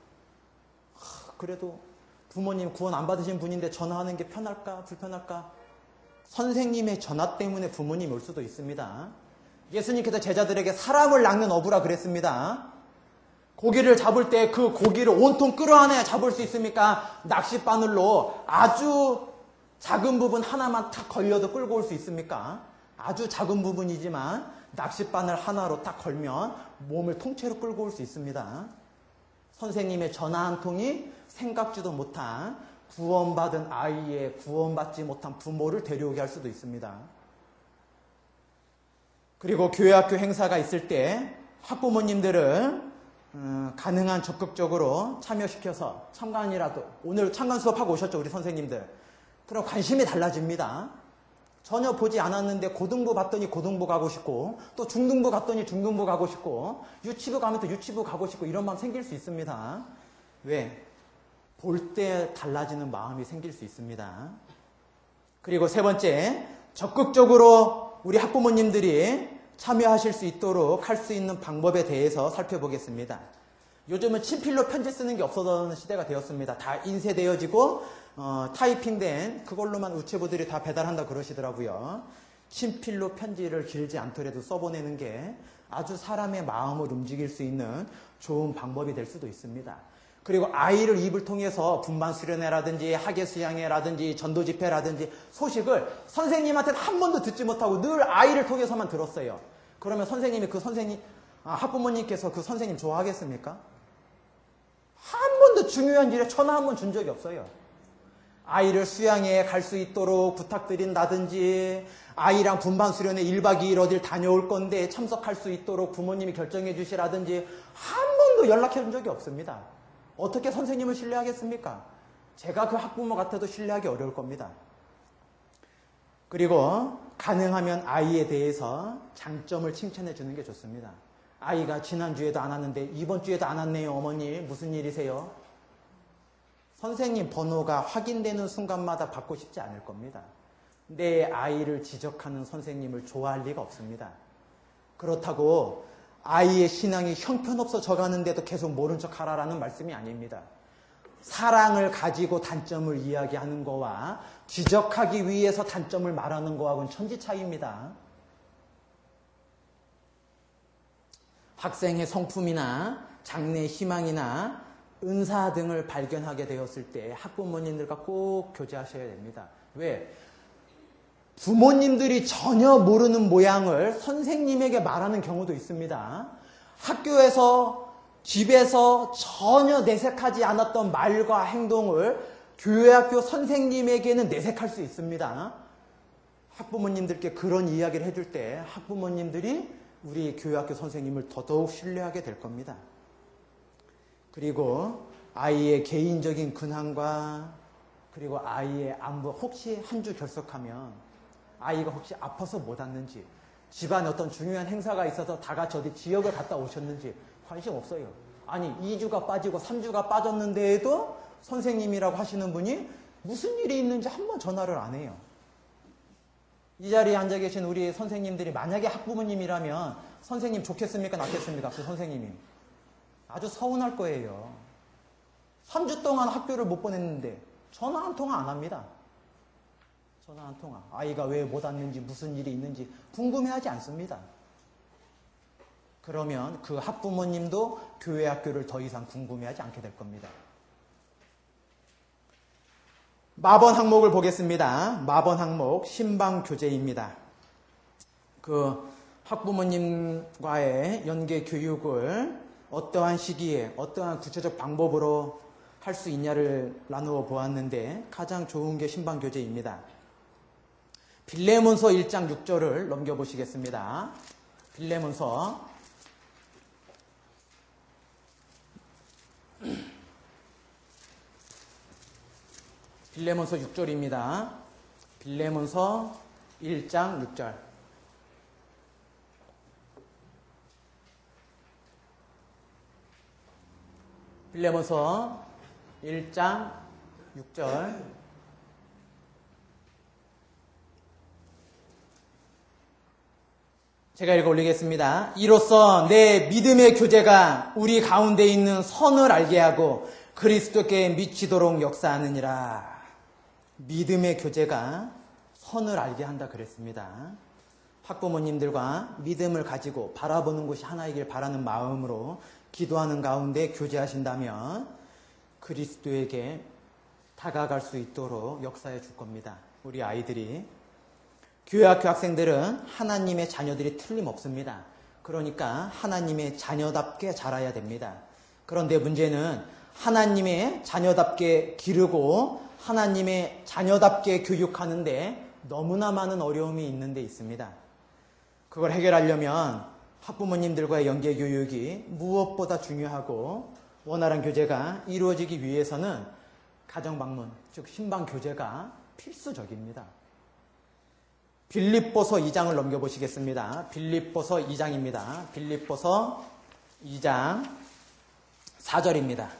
그래도 부모님 구원 안 받으신 분인데 전화하는 게 편할까 불편할까? 선생님의 전화 때문에 부모님이 올 수도 있습니다. 예수님께서 제자들에게 사람을 낚는 어부라 그랬습니다. 고기를 잡을 때 그 고기를 온통 끌어안아야 잡을 수 있습니까? 낚싯바늘로 아주 작은 부분 하나만 탁 걸려도 끌고 올 수 있습니까? 아주 작은 부분이지만 낚싯바늘 하나로 딱 걸면 몸을 통째로 끌고 올 수 있습니다. 선생님의 전화 한 통이 생각지도 못한 구원받은 아이의 구원받지 못한 부모를 데려오게 할 수도 있습니다. 그리고 교회학교 행사가 있을 때 학부모님들을 음, 가능한 적극적으로 참여시켜서 참관이라도, 오늘 참관 수업하고 오셨죠 우리 선생님들. 그럼 관심이 달라집니다. 전혀 보지 않았는데 고등부 봤더니 고등부 가고 싶고, 또 중등부 갔더니 중등부 가고 싶고, 유치부 가면 또 유치부 가고 싶고, 이런 마음 생길 수 있습니다. 왜? 볼 때 달라지는 마음이 생길 수 있습니다. 그리고 세 번째, 적극적으로 우리 학부모님들이 참여하실 수 있도록 할 수 있는 방법에 대해서 살펴보겠습니다. 요즘은 친필로 편지 쓰는 게 없어지는 시대가 되었습니다. 다 인쇄되어지고 어, 타이핑된 그걸로만 우체부들이 다 배달한다 그러시더라고요. 친필로 편지를 길지 않더라도 써보내는 게 아주 사람의 마음을 움직일 수 있는 좋은 방법이 될 수도 있습니다. 그리고 아이를 입을 통해서 분반 수련회라든지 학예 수양회라든지 전도 집회라든지 소식을 선생님한테는 한 번도 듣지 못하고 늘 아이를 통해서만 들었어요. 그러면 선생님이 그 선생님, 아, 학부모님께서 그 선생님 좋아하겠습니까? 한 번도 중요한 일에 전화 한 번 준 적이 없어요. 아이를 수양회에 갈 수 있도록 부탁드린다든지, 아이랑 분반 수련회 일 박 이 일 어딜 다녀올 건데 참석할 수 있도록 부모님이 결정해 주시라든지 한 번도 연락해 준 적이 없습니다. 어떻게 선생님을 신뢰하겠습니까? 제가 그 학부모 같아도 신뢰하기 어려울 겁니다. 그리고 가능하면 아이에 대해서 장점을 칭찬해 주는 게 좋습니다. 아이가 지난주에도 안 왔는데 이번 주에도 안 왔네요. 어머니 무슨 일이세요? 선생님 번호가 확인되는 순간마다 받고 싶지 않을 겁니다. 내 아이를 지적하는 선생님을 좋아할 리가 없습니다. 그렇다고 아이의 신앙이 형편없어 져가는데도 계속 모른 척 하라라는 말씀이 아닙니다. 사랑을 가지고 단점을 이야기하는 거와 지적하기 위해서 단점을 말하는 거하고는 천지 차이입니다. 학생의 성품이나 장래의 희망이나 은사 등을 발견하게 되었을 때 학부모님들과 꼭 교제하셔야 됩니다. 왜? 부모님들이 전혀 모르는 모양을 선생님에게 말하는 경우도 있습니다. 학교에서, 집에서 전혀 내색하지 않았던 말과 행동을 교회학교 선생님에게는 내색할 수 있습니다. 학부모님들께 그런 이야기를 해줄 때 학부모님들이 우리 교회학교 선생님을 더더욱 신뢰하게 될 겁니다. 그리고 아이의 개인적인 근황과 그리고 아이의 안부, 혹시 한 주 결석하면 아이가 혹시 아파서 못 왔는지, 집안에 어떤 중요한 행사가 있어서 다 같이 어디 지역을 갔다 오셨는지 관심 없어요. 아니 이 주가 빠지고 삼 주가 빠졌는데도 선생님이라고 하시는 분이 무슨 일이 있는지 한 번 전화를 안 해요. 이 자리에 앉아 계신 우리 선생님들이 만약에 학부모님이라면 선생님 좋겠습니까? 낫겠습니까? 그 선생님이 아주 서운할 거예요. 삼 주 동안 학교를 못 보냈는데 전화 한 통화 안 합니다. 전화 한 통화. 아이가 왜 못 왔는지 무슨 일이 있는지 궁금해하지 않습니다. 그러면 그 학부모님도 교회 학교를 더 이상 궁금해하지 않게 될 겁니다. 마번 항목을 보겠습니다. 마번 항목 신방교제입니다. 그 학부모님과의 연계 교육을 어떠한 시기에 어떠한 구체적 방법으로 할 수 있냐를 나누어 보았는데 가장 좋은 게 신방교제입니다. 빌레몬서 일 장 육 절을 넘겨보시겠습니다. 빌레몬서 빌레몬서 육 절입니다. 빌레몬서 일 장 육 절. 빌레몬서 일 장 육 절. 제가 읽어 올리겠습니다. 이로써 내 믿음의 교제가 우리 가운데 있는 선을 알게 하고 그리스도께 미치도록 역사하느니라. 믿음의 교제가 선을 알게 한다 그랬습니다. 학부모님들과 믿음을 가지고 바라보는 곳이 하나이길 바라는 마음으로 기도하는 가운데 교제하신다면 그리스도에게 다가갈 수 있도록 역사해 줄 겁니다. 우리 아이들이. 교회학교 학생들은 하나님의 자녀들이 틀림없습니다. 그러니까 하나님의 자녀답게 자라야 됩니다. 그런데 문제는 하나님의 자녀답게 기르고 하나님의 자녀답게 교육하는데 너무나 많은 어려움이 있는 데 있습니다. 그걸 해결하려면 학부모님들과의 연계 교육이 무엇보다 중요하고 원활한 교제가 이루어지기 위해서는 가정방문, 즉 신방교제가 필수적입니다. 빌립보서 이 장을 넘겨보시겠습니다. 빌립보서 이 장입니다. 빌립보서 이 장 사 절입니다.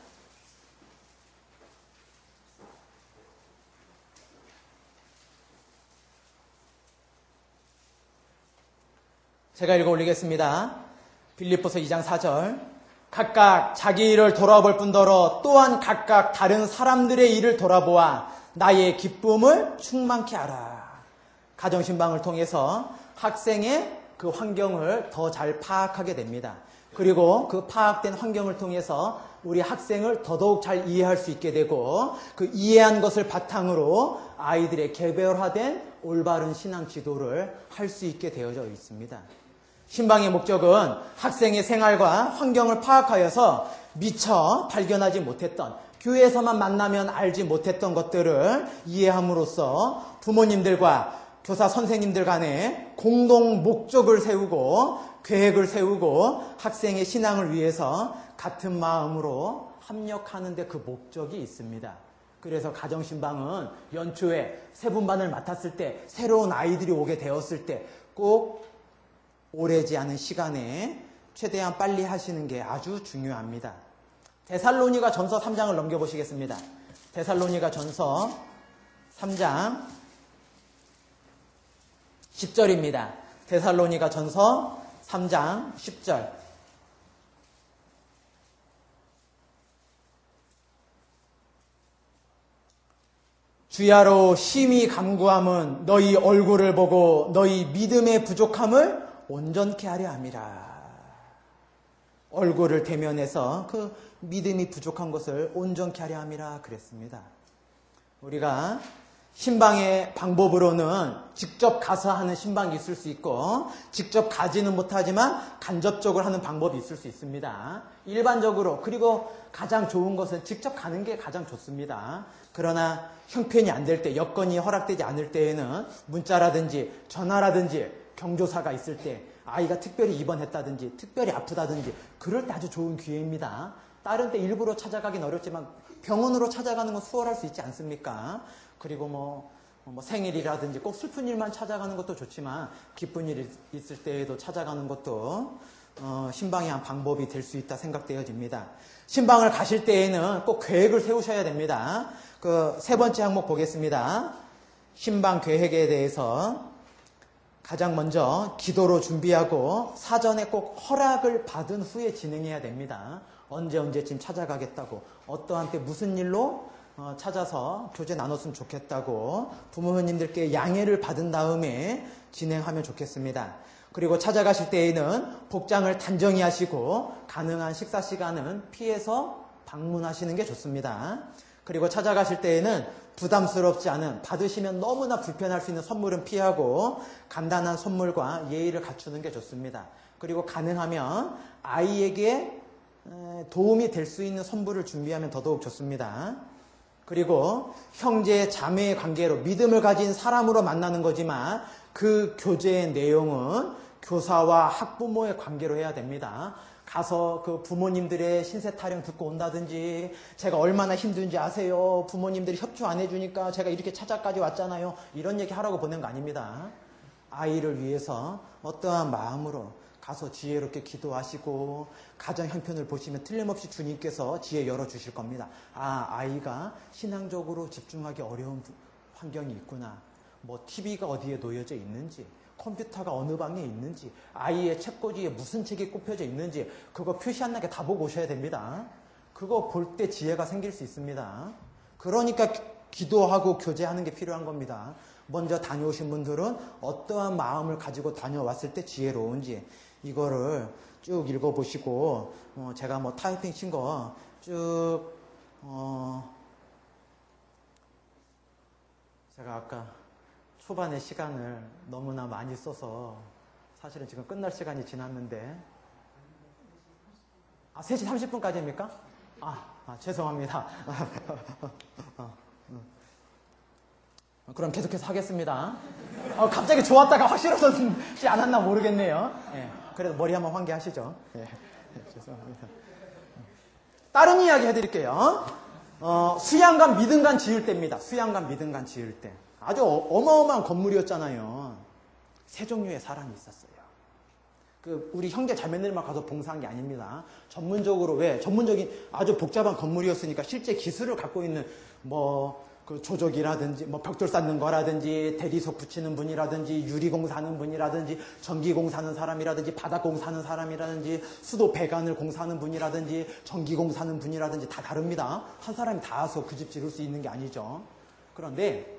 제가 읽어 올리겠습니다. 빌립보서 이 장 사 절. 각각 자기 일을 돌아볼 뿐더러 또한 각각 다른 사람들의 일을 돌아보아 나의 기쁨을 충만케 하라. 가정신방을 통해서 학생의 그 환경을 더 잘 파악하게 됩니다. 그리고 그 파악된 환경을 통해서 우리 학생을 더더욱 잘 이해할 수 있게 되고 그 이해한 것을 바탕으로 아이들의 개별화된 올바른 신앙 지도를 할 수 있게 되어져 있습니다. 신방의 목적은 학생의 생활과 환경을 파악하여서 미처 발견하지 못했던 교회에서만 만나면 알지 못했던 것들을 이해함으로써 부모님들과 교사 선생님들 간에 공동 목적을 세우고 계획을 세우고 학생의 신앙을 위해서 같은 마음으로 합력하는 데 그 목적이 있습니다. 그래서 가정신방은 연초에 세분반을 맡았을 때 새로운 아이들이 오게 되었을 때 꼭 오래지 않은 시간에 최대한 빨리 하시는 게 아주 중요합니다. 데살로니가 전서 삼 장을 넘겨보시겠습니다. 데살로니가 전서 삼 장 십 절입니다. 데살로니가 전서 삼 장 십 절. 주야로 심히 간구함은 너희 얼굴을 보고 너희 믿음의 부족함을 온전케 하려 함이라. 얼굴을 대면해서 그 믿음이 부족한 것을 온전케 하려 함이라 그랬습니다. 우리가 신방의 방법으로는 직접 가서 하는 신방이 있을 수 있고 직접 가지는 못하지만 간접적으로 하는 방법이 있을 수 있습니다. 일반적으로 그리고 가장 좋은 것은 직접 가는 게 가장 좋습니다. 그러나 형편이 안 될 때, 여건이 허락되지 않을 때에는 문자라든지 전화라든지 경조사가 있을 때 아이가 특별히 입원했다든지 특별히 아프다든지 그럴 때 아주 좋은 기회입니다. 다른 때 일부러 찾아가긴 어렵지만 병원으로 찾아가는 건 수월할 수 있지 않습니까? 그리고 뭐, 뭐 생일이라든지 꼭 슬픈 일만 찾아가는 것도 좋지만 기쁜 일이 있을 때에도 찾아가는 것도 어, 신방의 한 방법이 될 수 있다 생각되어집니다. 신방을 가실 때에는 꼭 계획을 세우셔야 됩니다. 그 세 번째 항목 보겠습니다. 신방 계획에 대해서 가장 먼저 기도로 준비하고 사전에 꼭 허락을 받은 후에 진행해야 됩니다. 언제 언제쯤 찾아가겠다고, 어떠한 때 무슨 일로 어, 찾아서 교제 나눴으면 좋겠다고 부모님들께 양해를 받은 다음에 진행하면 좋겠습니다. 그리고 찾아가실 때에는 복장을 단정히 하시고 가능한 식사 시간은 피해서 방문하시는 게 좋습니다. 그리고 찾아가실 때에는 부담스럽지 않은, 받으시면 너무나 불편할 수 있는 선물은 피하고 간단한 선물과 예의를 갖추는 게 좋습니다. 그리고 가능하면 아이에게 도움이 될 수 있는 선물을 준비하면 더더욱 좋습니다. 그리고 형제 자매의 관계로 믿음을 가진 사람으로 만나는 거지만 그 교제의 내용은 교사와 학부모의 관계로 해야 됩니다. 가서 그 부모님들의 신세 타령 듣고 온다든지 제가 얼마나 힘든지 아세요? 부모님들이 협조 안 해주니까 제가 이렇게 찾아까지 왔잖아요. 이런 얘기 하라고 보낸 거 아닙니다. 아이를 위해서 어떠한 마음으로 가서 지혜롭게 기도하시고 가정 형편을 보시면 틀림없이 주님께서 지혜 열어주실 겁니다. 아, 아이가 신앙적으로 집중하기 어려운 환경이 있구나. 뭐 티비가 어디에 놓여져 있는지, 컴퓨터가 어느 방에 있는지, 아이의 책꽂이에 무슨 책이 꼽혀져 있는지 그거 표시 안 나게 다 보고 오셔야 됩니다. 그거 볼 때 지혜가 생길 수 있습니다. 그러니까 기도하고 교제하는 게 필요한 겁니다. 먼저 다녀오신 분들은 어떠한 마음을 가지고 다녀왔을 때 지혜로운지 이거를 쭉 읽어보시고 어, 제가 뭐 타이핑 친 거 쭉 어, 제가 아까 초반에 시간을 너무나 많이 써서 사실은 지금 끝날 시간이 지났는데 아, 세 시 삼십 분까지입니까? 아, 아 죄송합니다. 어, 음. 그럼 계속해서 하겠습니다. 어, 갑자기 좋았다가 확 싫어지지 않았나 모르겠네요. 예, 그래도 머리 한번 환기하시죠. 예, 예, 죄송합니다. 다른 이야기 해드릴게요. 어, 수양관 믿음관 지을 때입니다. 수양관 믿음관 지을 때. 아주 어마어마한 건물이었잖아요. 세 종류의 사람이 있었어요. 그 우리 형제 자매들만 가서 봉사한 게 아닙니다. 전문적으로 왜 전문적인 아주 복잡한 건물이었으니까 실제 기술을 갖고 있는 뭐 그 조적이라든지 뭐 벽돌 쌓는 거라든지 대리석 붙이는 분이라든지 유리공사하는 분이라든지 전기공사하는 사람이라든지 바닥공사하는 사람이라든지 수도 배관을 공사하는 분이라든지 전기공사하는 분이라든지 다 다릅니다. 한 사람이 다 와서 그 집 지을 수 있는 게 아니죠. 그런데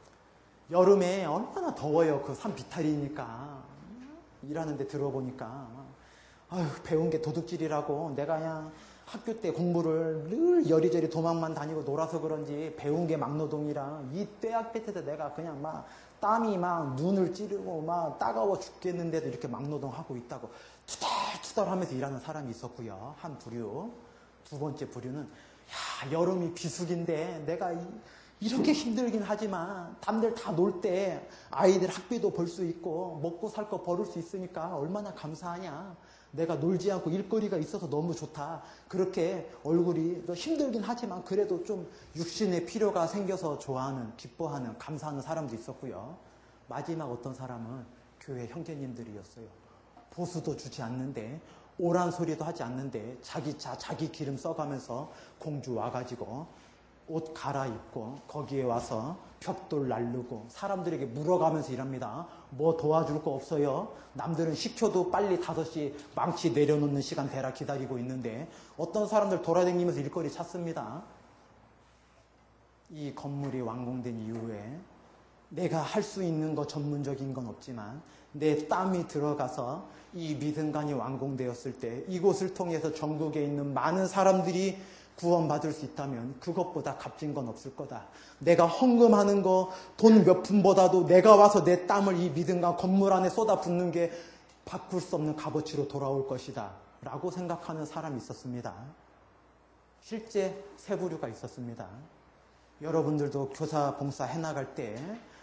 여름에 얼마나 더워요. 그 산 비탈이니까. 일하는데 들어보니까 아유, 배운 게 도둑질이라고 내가 그냥 학교 때 공부를 늘 여리저리 도망만 다니고 놀아서 그런지 배운 게 막노동이라 이 떼약 볕에서 내가 그냥 막 땀이 막 눈을 찌르고 막 따가워 죽겠는데도 이렇게 막노동하고 있다고 투덜투덜 하면서 일하는 사람이 있었고요. 한 부류. 두 번째 부류는 야, 여름이 비수기인데 내가 이, 이렇게 힘들긴 하지만 남들 다 놀 때 아이들 학비도 벌 수 있고 먹고 살 거 벌을 수 있으니까 얼마나 감사하냐. 내가 놀지 않고 일거리가 있어서 너무 좋다. 그렇게 얼굴이 힘들긴 하지만 그래도 좀 육신의 필요가 생겨서 좋아하는, 기뻐하는, 감사하는 사람도 있었고요. 마지막 어떤 사람은 교회 형제님들이었어요. 보수도 주지 않는데 오란 소리도 하지 않는데 자기 자, 자기 기름 써가면서 공주 와가지고 옷 갈아입고 거기에 와서 벽돌 날르고 사람들에게 물어가면서 일합니다. 뭐 도와줄 거 없어요. 남들은 시켜도 빨리 다섯 시 망치 내려놓는 시간 되라 기다리고 있는데 어떤 사람들 돌아다니면서 일거리 찾습니다. 이 건물이 완공된 이후에 내가 할 수 있는 거 전문적인 건 없지만 내 땀이 들어가서 이 미등간이 완공되었을 때 이곳을 통해서 전국에 있는 많은 사람들이 구원받을 수 있다면 그것보다 값진 건 없을 거다. 내가 헌금하는 거 돈 몇 푼보다도 내가 와서 내 땀을 이 미등간 건물 안에 쏟아붓는 게 바꿀 수 없는 값어치로 돌아올 것이다 라고 생각하는 사람이 있었습니다. 실제 세 부류가 있었습니다. 여러분들도 교사 봉사 해나갈 때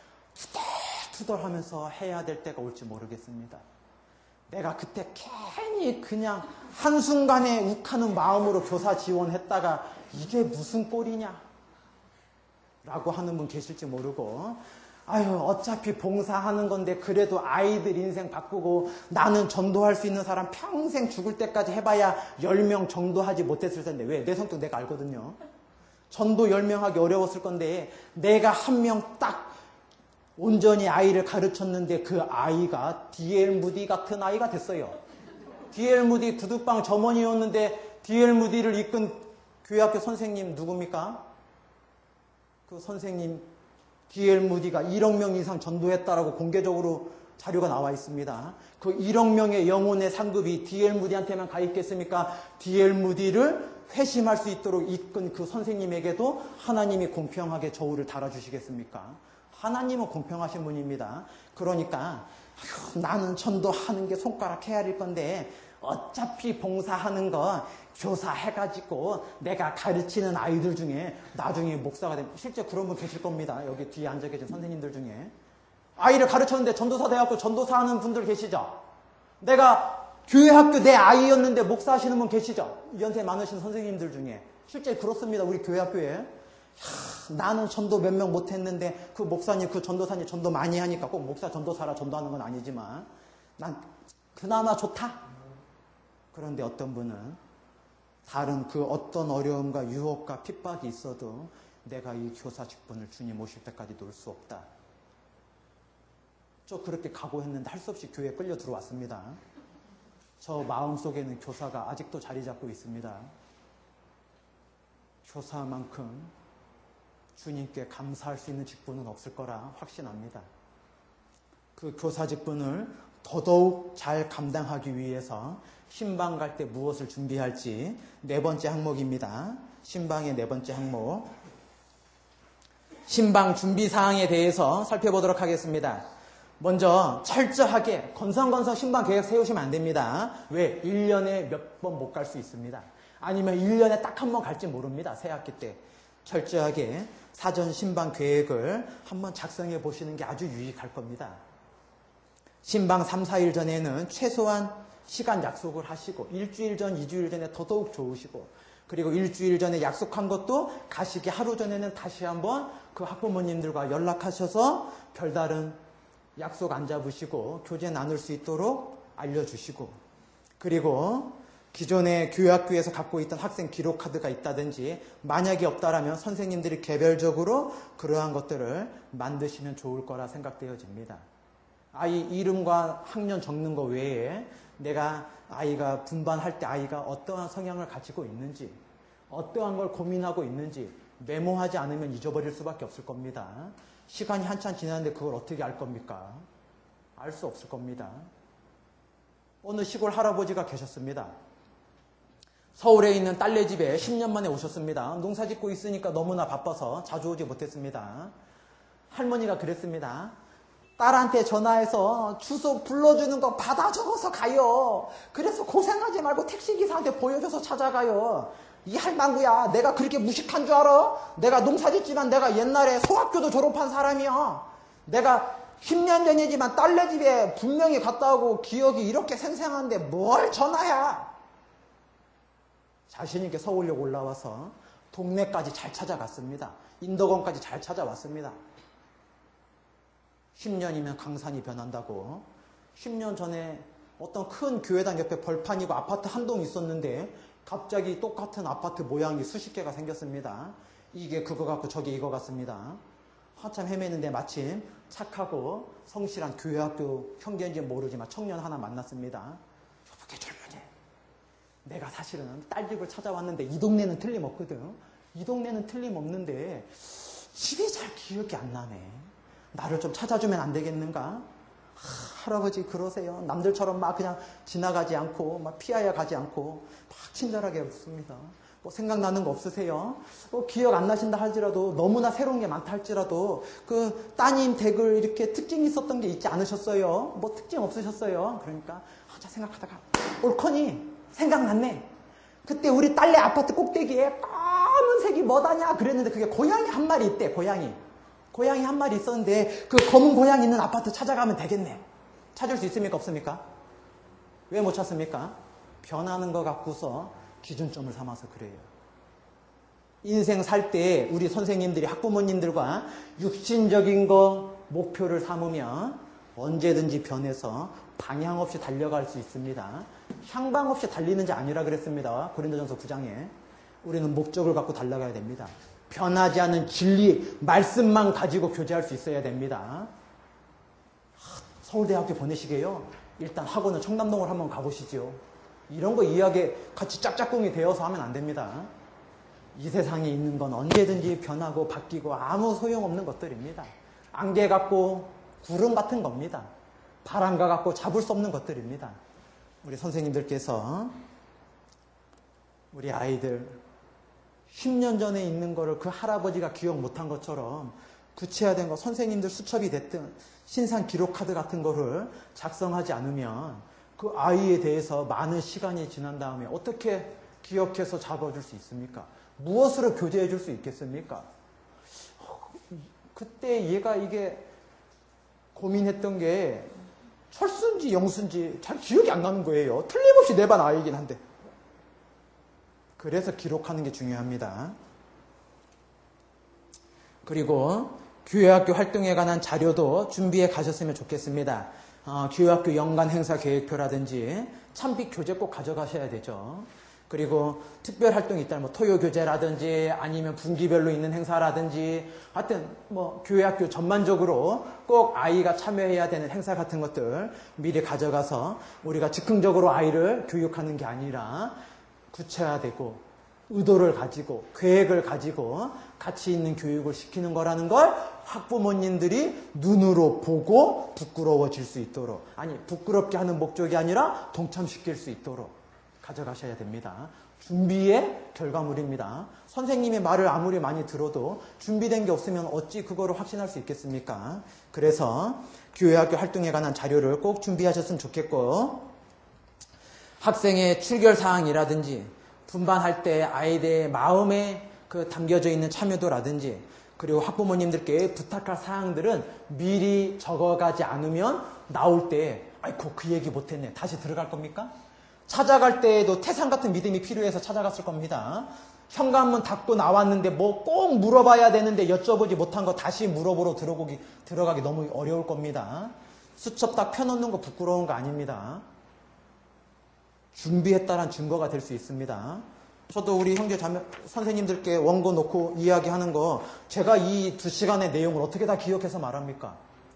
투덜투덜하면서 해야 될 때가 올지 모르겠습니다. 내가 그때 괜히 그냥 한순간에 욱하는 마음으로 교사 지원했다가 이게 무슨 꼴이냐 라고 하는 분 계실지 모르고, 아유 어차피 봉사하는 건데 그래도 아이들 인생 바꾸고 나는 전도할 수 있는 사람 평생 죽을 때까지 해봐야 열 명 전도하지 못했을 텐데. 왜? 내 성격 내가 알거든요. 전도 열 명 하기 어려웠을 건데 내가 한 명 딱 온전히 아이를 가르쳤는데 그 아이가 디엘 무디 같은 아이가 됐어요. 디엘 무디 구두방 점원이었는데 디엘 무디를 이끈 교회학교 선생님 누굽니까? 그 선생님 디엘 무디가 일억 명 이상 전도했다라고 공개적으로 자료가 나와 있습니다. 그 일억 명의 영혼의 상급이 디엘 무디한테만 가 있겠습니까? 디엘 무디를 회심할 수 있도록 이끈 그 선생님에게도 하나님이 공평하게 저울을 달아주시겠습니까? 하나님은 공평하신 분입니다. 그러니까 아휴, 나는 전도하는 게 손가락 헤아릴 건데 어차피 봉사하는 거 교사 해가지고 내가 가르치는 아이들 중에 나중에 목사가 되면, 실제 그런 분 계실 겁니다. 여기 뒤에 앉아 계신 선생님들 중에 아이를 가르쳤는데 전도사 돼갖고 전도사 하는 분들 계시죠? 내가 교회 학교 내 아이였는데 목사 하시는 분 계시죠? 연세 많으신 선생님들 중에 실제 그렇습니다. 우리 교회 학교에 야, 나는 전도 몇 명 못했는데 그 목사님 그 전도사님 전도 많이 하니까 꼭 목사 전도사라 전도하는 건 아니지만 난 그나마 좋다. 그런데 어떤 분은 다른 그 어떤 어려움과 유혹과 핍박이 있어도 내가 이 교사 직분을 주님 오실 때까지 놓을 수 없다. 저 그렇게 각오했는데 할 수 없이 교회에 끌려 들어왔습니다. 저 마음속에는 교사가 아직도 자리 잡고 있습니다. 교사만큼 주님께 감사할 수 있는 직분은 없을 거라 확신합니다. 그 교사 직분을 더더욱 잘 감당하기 위해서 신방 갈 때 무엇을 준비할지 네 번째 항목입니다. 신방의 네 번째 항목. 신방 준비 사항에 대해서 살펴보도록 하겠습니다. 먼저 철저하게 건성건성 신방 계획 세우시면 안 됩니다. 왜? 일 년에 몇 번 못 갈 수 있습니다. 아니면 일 년에 딱 한 번 갈지 모릅니다. 새 학기 때. 철저하게 사전 신방 계획을 한번 작성해 보시는 게 아주 유익할 겁니다. 신방 삼, 사 일 전에는 최소한 시간 약속을 하시고 일주일 전, 이주일 전에 더더욱 좋으시고, 그리고 일주일 전에 약속한 것도 가시기 하루 전에는 다시 한번 그 학부모님들과 연락하셔서 별다른 약속 안 잡으시고 교제 나눌 수 있도록 알려주시고, 그리고 기존의 교회학교에서 갖고 있던 학생 기록 카드가 있다든지 만약에 없다라면 선생님들이 개별적으로 그러한 것들을 만드시면 좋을 거라 생각되어집니다. 아이 이름과 학년 적는 거 외에 내가 아이가 분반할 때 아이가 어떠한 성향을 가지고 있는지, 어떠한 걸 고민하고 있는지 메모하지 않으면 잊어버릴 수밖에 없을 겁니다. 시간이 한참 지났는데 그걸 어떻게 알 겁니까? 알 수 없을 겁니다. 어느 시골 할아버지가 계셨습니다. 서울에 있는 딸네 집에 십 년 만에 오셨습니다. 농사 짓고 있으니까 너무나 바빠서 자주 오지 못했습니다. 할머니가 그랬습니다. 딸한테 전화해서 주소 불러주는 거 받아 적어서 가요. 그래서 고생하지 말고 택시기사한테 보여줘서 찾아가요. 이 할망구야, 내가 그렇게 무식한 줄 알아? 내가 농사 짓지만 내가 옛날에 소학교도 졸업한 사람이야. 내가 십 년 전이지만 딸네 집에 분명히 갔다 오고 기억이 이렇게 생생한데 뭘 전화야. 자신 있게 서울역 올라와서 동네까지 잘 찾아갔습니다. 인덕원까지 잘 찾아왔습니다. 십 년이면 강산이 변한다고. 십 년 전에 어떤 큰 교회당 옆에 벌판이고 아파트 한 동 있었는데 갑자기 똑같은 아파트 모양이 수십 개가 생겼습니다. 이게 그거 같고 저게 이거 같습니다. 한참 헤매는데 마침 착하고 성실한 교회학교 형제인지 모르지만 청년 하나 만났습니다. 저렇게 젊은이. 내가 사실은 딸 집을 찾아왔는데 이 동네는 틀림없거든. 이 동네는 틀림없는데 집이 잘 기억이 안 나네. 나를 좀 찾아주면 안 되겠는가? 하, 할아버지 그러세요. 남들처럼 막 그냥 지나가지 않고 막 피하여 가지 않고 막 친절하게 묻습니다. 뭐 생각나는 거 없으세요? 뭐 기억 안 나신다 할지라도 너무나 새로운 게 많다 할지라도 그 따님 댁을 이렇게 특징이 있었던 게 있지 않으셨어요? 뭐 특징 없으셨어요? 그러니까 혼자 생각하다가 옳거니 생각났네. 그때 우리 딸네 아파트 꼭대기에 검은색이 뭐다냐 그랬는데 그게 고양이 한 마리 있대. 고양이. 고양이 한 마리 있었는데 그 검은 고양이 있는 아파트 찾아가면 되겠네. 찾을 수 있습니까? 없습니까? 왜 못 찾습니까? 변하는 것 같고서 기준점을 삼아서 그래요. 인생 살 때 우리 선생님들이 학부모님들과 육신적인 거 목표를 삼으면 언제든지 변해서 방향 없이 달려갈 수 있습니다. 향방 없이 달리는 자 아니라 그랬습니다. 고린도전서 구 장에. 우리는 목적을 갖고 달려가야 됩니다. 변하지 않는 진리, 말씀만 가지고 교제할 수 있어야 됩니다. 서울대학교 보내시게요. 일단 학원은 청담동을 한번 가보시죠. 이런 거 이야기 같이 짝짝꿍이 되어서 하면 안 됩니다. 이 세상에 있는 건 언제든지 변하고 바뀌고 아무 소용없는 것들입니다. 안개 같고 구름 같은 겁니다. 바람과 같고 잡을 수 없는 것들입니다. 우리 선생님들께서 우리 아이들 십 년 전에 있는 거를 그 할아버지가 기억 못한 것처럼 구체화된 거 선생님들 수첩이 됐든 신상 기록 카드 같은 거를 작성하지 않으면 그 아이에 대해서 많은 시간이 지난 다음에 어떻게 기억해서 잡아줄 수 있습니까? 무엇으로 교제해 줄 수 있겠습니까? 그때 얘가 이게 고민했던 게 철수인지 영수인지 잘 기억이 안 나는 거예요. 틀림없이 내 반 아이긴 한데. 그래서 기록하는 게 중요합니다. 그리고 교회학교 활동에 관한 자료도 준비해 가셨으면 좋겠습니다. 어, 교회학교 연간 행사 계획표라든지 참빛 교재 꼭 가져가셔야 되죠. 그리고 특별 활동이 있다면 뭐 토요 교재라든지 아니면 분기별로 있는 행사라든지 하여튼 뭐 교회학교 전반적으로 꼭 아이가 참여해야 되는 행사 같은 것들 미리 가져가서 우리가 즉흥적으로 아이를 교육하는 게 아니라 구체화되고 의도를 가지고 계획을 가지고 가치 있는 교육을 시키는 거라는 걸 학부모님들이 눈으로 보고 부끄러워질 수 있도록, 아니 부끄럽게 하는 목적이 아니라 동참시킬 수 있도록 가져가셔야 됩니다. 준비의 결과물입니다. 선생님의 말을 아무리 많이 들어도 준비된 게 없으면 어찌 그거를 확신할 수 있겠습니까? 그래서 교회학교 활동에 관한 자료를 꼭 준비하셨으면 좋겠고, 학생의 출결사항이라든지 분반할 때 아이들의 마음에 그 담겨져 있는 참여도라든지 그리고 학부모님들께 부탁할 사항들은 미리 적어가지 않으면 나올 때 아이고 그 얘기 못했네 다시 들어갈 겁니까? 찾아갈 때에도 태산 같은 믿음이 필요해서 찾아갔을 겁니다. 현관문 닫고 나왔는데 뭐 꼭 물어봐야 되는데 여쭤보지 못한 거 다시 물어보러 들어가기, 들어가기 너무 어려울 겁니다. 수첩 딱 펴놓는 거 부끄러운 거 아닙니다. 준비했다는 증거가 될 수 있습니다. 저도 우리 형제 자매 선생님들께 원고 놓고 이야기하는 거 제가 이 두 시간의 내용을 어떻게 다 기억해서 말합니까?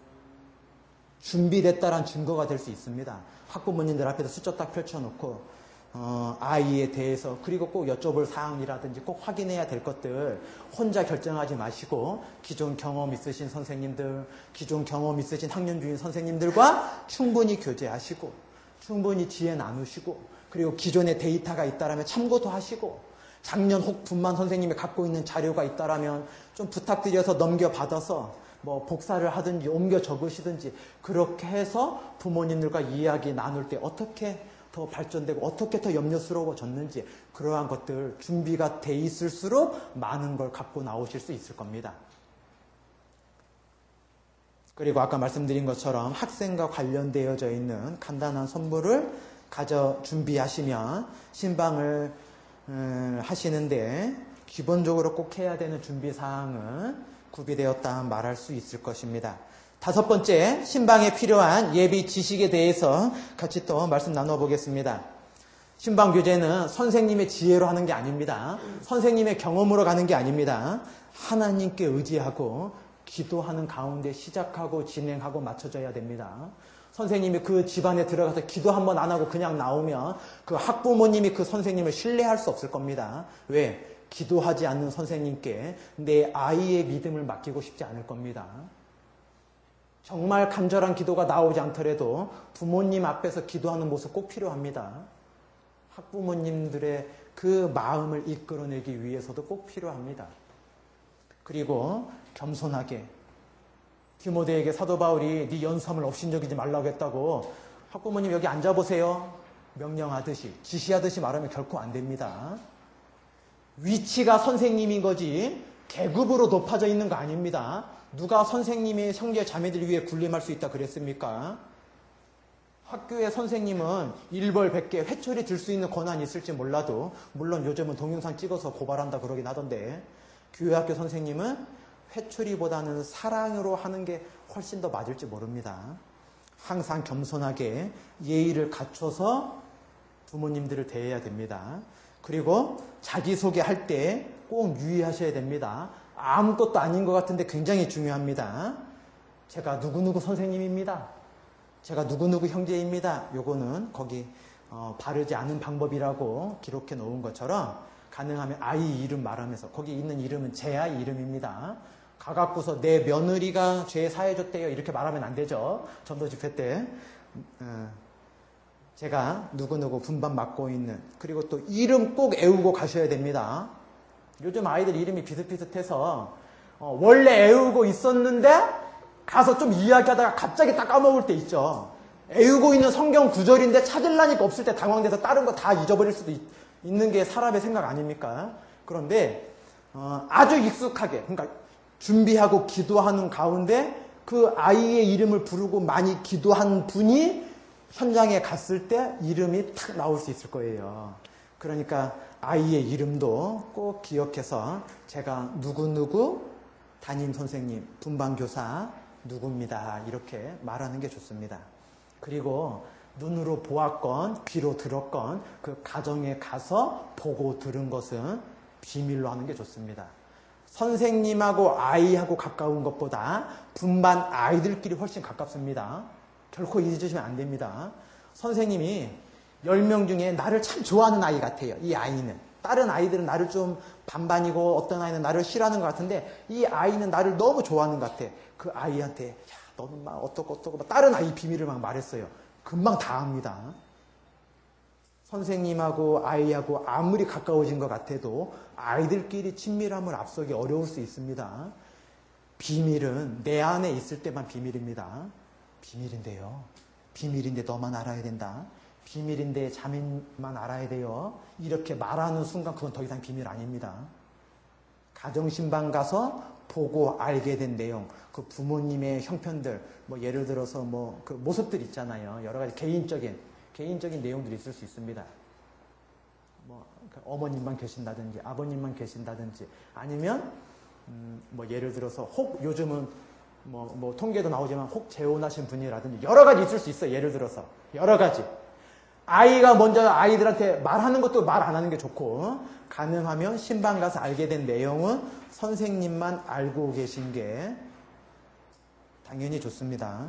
준비됐다는 증거가 될 수 있습니다. 학부모님들 앞에서 수첩 딱 펼쳐놓고 어, 아이에 대해서 그리고 꼭 여쭤볼 사항이라든지 꼭 확인해야 될 것들 혼자 결정하지 마시고 기존 경험 있으신 선생님들, 기존 경험 있으신 학년주임 선생님들과 충분히 교제하시고 충분히 지혜 나누시고 그리고 기존에 데이터가 있다라면 참고도 하시고 작년 혹 분만 선생님이 갖고 있는 자료가 있다라면 좀 부탁드려서 넘겨받아서 뭐 복사를 하든지 옮겨 적으시든지 그렇게 해서 부모님들과 이야기 나눌 때 어떻게 더 발전되고 어떻게 더 염려스러워졌는지 그러한 것들 준비가 돼 있을수록 많은 걸 갖고 나오실 수 있을 겁니다. 그리고 아까 말씀드린 것처럼 학생과 관련되어져 있는 간단한 선물을 가져 준비하시면 신방을 음, 하시는데 기본적으로 꼭 해야 되는 준비사항은 구비되었다 말할 수 있을 것입니다. 다섯 번째, 신방에 필요한 예비 지식에 대해서 같이 또 말씀 나눠보겠습니다. 신방 교제는 선생님의 지혜로 하는 게 아닙니다. 선생님의 경험으로 가는 게 아닙니다. 하나님께 의지하고 기도하는 가운데 시작하고 진행하고 맞춰져야 됩니다. 선생님이 그 집안에 들어가서 기도 한번 안 하고 그냥 나오면 그 학부모님이 그 선생님을 신뢰할 수 없을 겁니다. 왜? 기도하지 않는 선생님께 내 아이의 믿음을 맡기고 싶지 않을 겁니다. 정말 간절한 기도가 나오지 않더라도 부모님 앞에서 기도하는 모습 꼭 필요합니다. 학부모님들의 그 마음을 이끌어내기 위해서도 꼭 필요합니다. 그리고 겸손하게 디모데에게 사도 바울이 네 연수함을 업신여기지 말라고 했다고 학부모님 여기 앉아보세요. 명령하듯이 지시하듯이 말하면 결코 안 됩니다. 위치가 선생님인 거지 계급으로 높아져 있는 거 아닙니다. 누가 선생님이 형제 자매들 위해 군림할 수 있다 그랬습니까? 학교의 선생님은 일벌 백계 회초리 들 수 있는 권한이 있을지 몰라도 물론 요즘은 동영상 찍어서 고발한다 그러긴 하던데 교회학교 선생님은 회초리보다는 사랑으로 하는 게 훨씬 더 맞을지 모릅니다. 항상 겸손하게 예의를 갖춰서 부모님들을 대해야 됩니다. 그리고 자기소개할 때 꼭 유의하셔야 됩니다. 아무것도 아닌 것 같은데 굉장히 중요합니다. 제가 누구누구 선생님입니다. 제가 누구누구 형제입니다. 요거는 거기 어, 바르지 않은 방법이라고 기록해 놓은 것처럼 가능하면 아이 이름 말하면서 거기 있는 이름은 제 아이 이름입니다. 가갖고서 내 며느리가 죄 사해줬대요. 이렇게 말하면 안 되죠. 전도 집회 때. 어, 제가 누구누구 분반 맡고 있는 그리고 또 이름 꼭 애우고 가셔야 됩니다. 요즘 아이들 이름이 비슷비슷해서 어, 원래 애우고 있었는데 가서 좀 이야기하다가 갑자기 딱 까먹을 때 있죠. 애우고 있는 성경 구절인데 찾으려니까 없을 때 당황돼서 다른 거 다 잊어버릴 수도 있, 있는 게 사람의 생각 아닙니까? 그런데 어, 아주 익숙하게 그러니까 준비하고 기도하는 가운데 그 아이의 이름을 부르고 많이 기도한 분이 현장에 갔을 때 이름이 탁 나올 수 있을 거예요. 그러니까 아이의 이름도 꼭 기억해서 제가 누구누구 담임 선생님, 분반교사 누구입니다. 이렇게 말하는 게 좋습니다. 그리고 눈으로 보았건 귀로 들었건 그 가정에 가서 보고 들은 것은 비밀로 하는 게 좋습니다. 선생님하고 아이하고 가까운 것보다 분반 아이들끼리 훨씬 가깝습니다. 결코 잊으시면 안 됩니다. 선생님이 열 명 중에 나를 참 좋아하는 아이 같아요. 이 아이는. 다른 아이들은 나를 좀 반반이고 어떤 아이는 나를 싫어하는 것 같은데 이 아이는 나를 너무 좋아하는 것 같아. 그 아이한테 야 너는 막 어떻고 어떻고 막 다른 아이 비밀을 막 말했어요. 금방 다 압니다. 선생님하고 아이하고 아무리 가까워진 것 같아도 아이들끼리 친밀함을 앞서기 어려울 수 있습니다. 비밀은 내 안에 있을 때만 비밀입니다. 비밀인데요. 비밀인데 너만 알아야 된다. 비밀인데 자매만 알아야 돼요. 이렇게 말하는 순간 그건 더 이상 비밀 아닙니다. 가정신방 가서 보고 알게 된 내용, 그 부모님의 형편들, 뭐 예를 들어서 뭐 그 모습들 있잖아요. 여러 가지 개인적인 개인적인 내용들이 있을 수 있습니다. 뭐 어머님만 계신다든지 아버님만 계신다든지 아니면 음, 뭐 예를 들어서 혹 요즘은 뭐, 뭐 통계도 나오지만 혹 재혼하신 분이라든지 여러 가지 있을 수 있어요. 예를 들어서 여러 가지. 아이가 먼저 아이들한테 말하는 것도 말 안 하는 게 좋고 가능하면 신방 가서 알게 된 내용은 선생님만 알고 계신 게 당연히 좋습니다.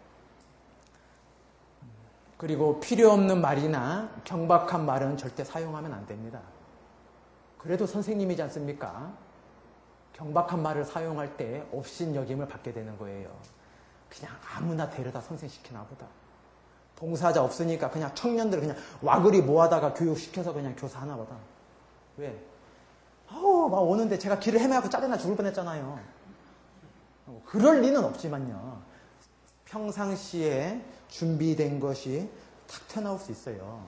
그리고 필요 없는 말이나 경박한 말은 절대 사용하면 안 됩니다. 그래도 선생님이지 않습니까? 경박한 말을 사용할 때 업신여김을 받게 되는 거예요. 그냥 아무나 데려다 선생시키나 보다. 봉사자 없으니까 그냥 청년들 그냥 와그리 모아다가 교육시켜서 그냥 교사하나 보다. 왜? 아우, 막 오는데 제가 길을 헤매고 짜증나 죽을 뻔했잖아요. 그럴 리는 없지만요. 평상시에 준비된 것이 탁 튀어나올 수 있어요.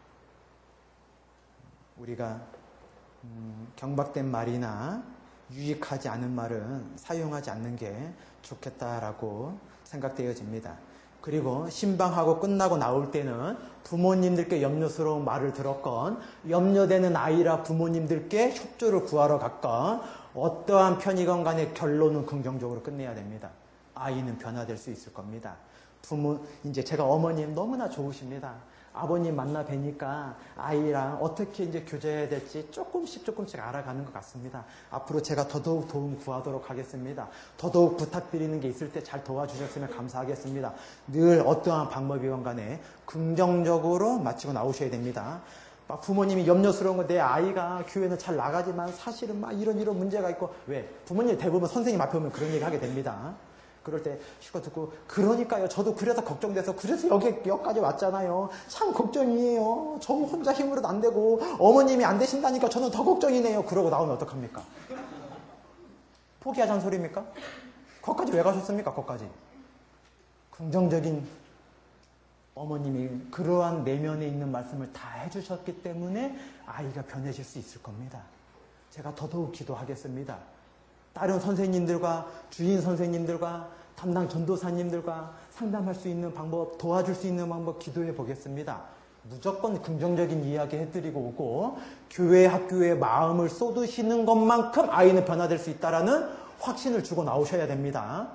우리가 음, 경박된 말이나 유익하지 않은 말은 사용하지 않는 게 좋겠다라고 생각되어집니다. 그리고 신방하고 끝나고 나올 때는 부모님들께 염려스러운 말을 들었건 염려되는 아이라 부모님들께 협조를 구하러 갔건 어떠한 편이건 간에 결론은 긍정적으로 끝내야 됩니다. 아이는 변화될 수 있을 겁니다. 부모, 이제 제가 어머님 너무나 좋으십니다. 아버님 만나 뵈니까 아이랑 어떻게 이제 교제해야 될지 조금씩 조금씩 알아가는 것 같습니다. 앞으로 제가 더더욱 도움 구하도록 하겠습니다. 더더욱 부탁드리는 게 있을 때 잘 도와주셨으면 감사하겠습니다. 늘 어떠한 방법이건 간에 긍정적으로 마치고 나오셔야 됩니다. 막 부모님이 염려스러운 건 내 아이가 교회는 잘 나가지만 사실은 막 이런 이런 문제가 있고, 왜? 부모님 대부분 선생님 앞에 오면 그런 얘기 하게 됩니다. 그럴 때 쉬고 듣고, 그러니까요. 저도 그래서 걱정돼서 그래서 여기, 여기까지 왔잖아요. 참 걱정이에요. 저 혼자 힘으로도 안 되고 어머님이 안 되신다니까 저는 더 걱정이네요. 그러고 나오면 어떡합니까? 포기하자는 소리입니까? 거기까지 왜 가셨습니까? 거기까지. 긍정적인 어머님이 그러한 내면에 있는 말씀을 다 해주셨기 때문에 아이가 변해질 수 있을 겁니다. 제가 더더욱 기도하겠습니다. 다른 선생님들과 주인 선생님들과 담당 전도사님들과 상담할 수 있는 방법, 도와줄 수 있는 방법 기도해 보겠습니다. 무조건 긍정적인 이야기 해드리고 오고 교회 학교에 마음을 쏟으시는 것만큼 아이는 변화될 수 있다라는 확신을 주고 나오셔야 됩니다.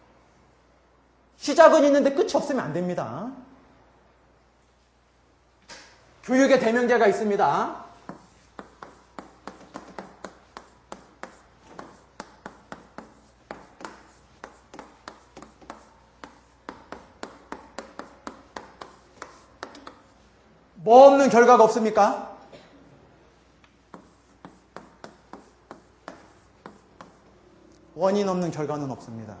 시작은 있는데 끝이 없으면 안 됩니다. 교육의 대명제가 있습니다. 뭐 없는 결과가 없습니까? 원인 없는 결과는 없습니다.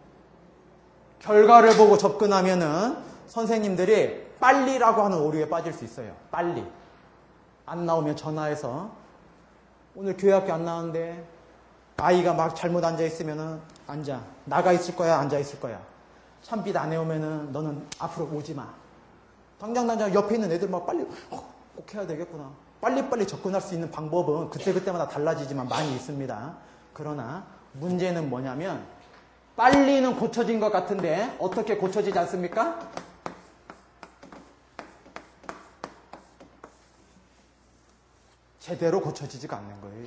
결과를 보고 접근하면은 선생님들이 빨리라고 하는 오류에 빠질 수 있어요. 빨리. 안 나오면 전화해서 오늘 교회학교 안 나왔는데 아이가 막 잘못 앉아 있으면은 앉아. 나가 있을 거야, 앉아 있을 거야. 참빛 안 해오면은 너는 앞으로 오지 마. 당장 당장 옆에 있는 애들 막 빨리 어, 꼭 해야 되겠구나. 빨리빨리 접근할 수 있는 방법은 그때그때마다 달라지지만 많이 있습니다. 그러나 문제는 뭐냐면 빨리는 고쳐진 것 같은데 어떻게 고쳐지지 않습니까? 제대로 고쳐지지가 않는 거예요.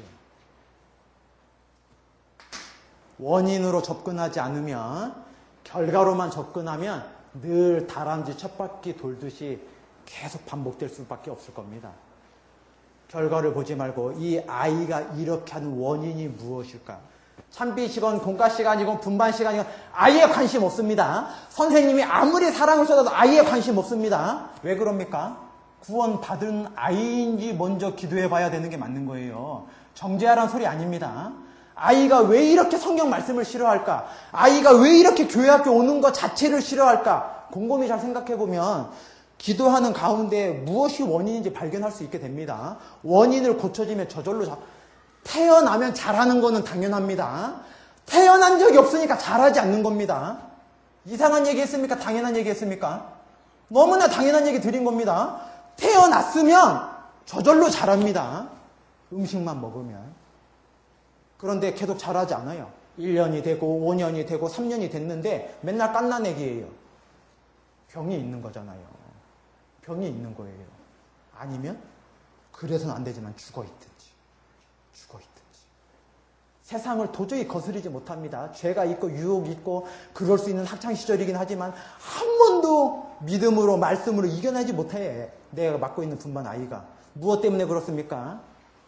원인으로 접근하지 않으면, 결과로만 접근하면 늘 다람쥐 첫 바퀴 돌듯이 계속 반복될 수밖에 없을 겁니다. 결과를 보지 말고 이 아이가 이렇게 하는 원인이 무엇일까? 참비 시간, 공과 시간이건 분반 시간이건 아예 관심 없습니다. 선생님이 아무리 사랑을 쏟아도 아예 관심 없습니다. 왜 그럽니까? 구원 받은 아이인지 먼저 기도해 봐야 되는 게 맞는 거예요. 정죄하라는 소리 아닙니다. 아이가 왜 이렇게 성경 말씀을 싫어할까? 아이가 왜 이렇게 교회 학교 오는 것 자체를 싫어할까? 곰곰이 잘 생각해 보면 기도하는 가운데 무엇이 원인인지 발견할 수 있게 됩니다. 원인을 고쳐지면 저절로 자, 태어나면 잘하는 거는 당연합니다. 태어난 적이 없으니까 잘하지 않는 겁니다. 이상한 얘기 했습니까? 당연한 얘기 했습니까? 너무나 당연한 얘기 드린 겁니다. 태어났으면 저절로 잘합니다. 음식만 먹으면. 그런데 계속 잘하지 않아요. 일 년이 되고 오 년이 되고 삼 년이 됐는데 맨날 깐난애기예요. 병이 있는 거잖아요. 병이 있는 거예요. 아니면 그래서는 안 되지만 죽어있든지 죽어있든지. 세상을 도저히 거스르지 못합니다. 죄가 있고 유혹이 있고 그럴 수 있는 학창시절이긴 하지만 한 번도 믿음으로 말씀으로 이겨내지 못해. 내가 맡고 있는 분반 아이가. 무엇 때문에 그렇습니까?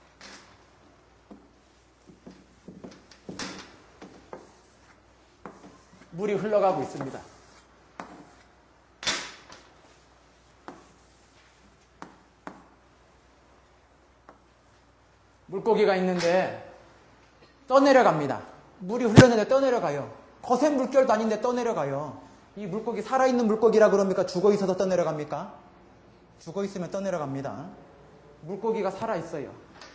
물이 흘러가고 있습니다. 물고기가 있는데 떠내려갑니다. 물이 흘렀는데 떠내려가요. 거센 물결도 아닌데 떠내려가요. 이 물고기 살아있는 물고기라 그럽니까? 죽어있어서 떠내려갑니까? 죽어있으면 떠내려갑니다. 물고기가 살아있어요.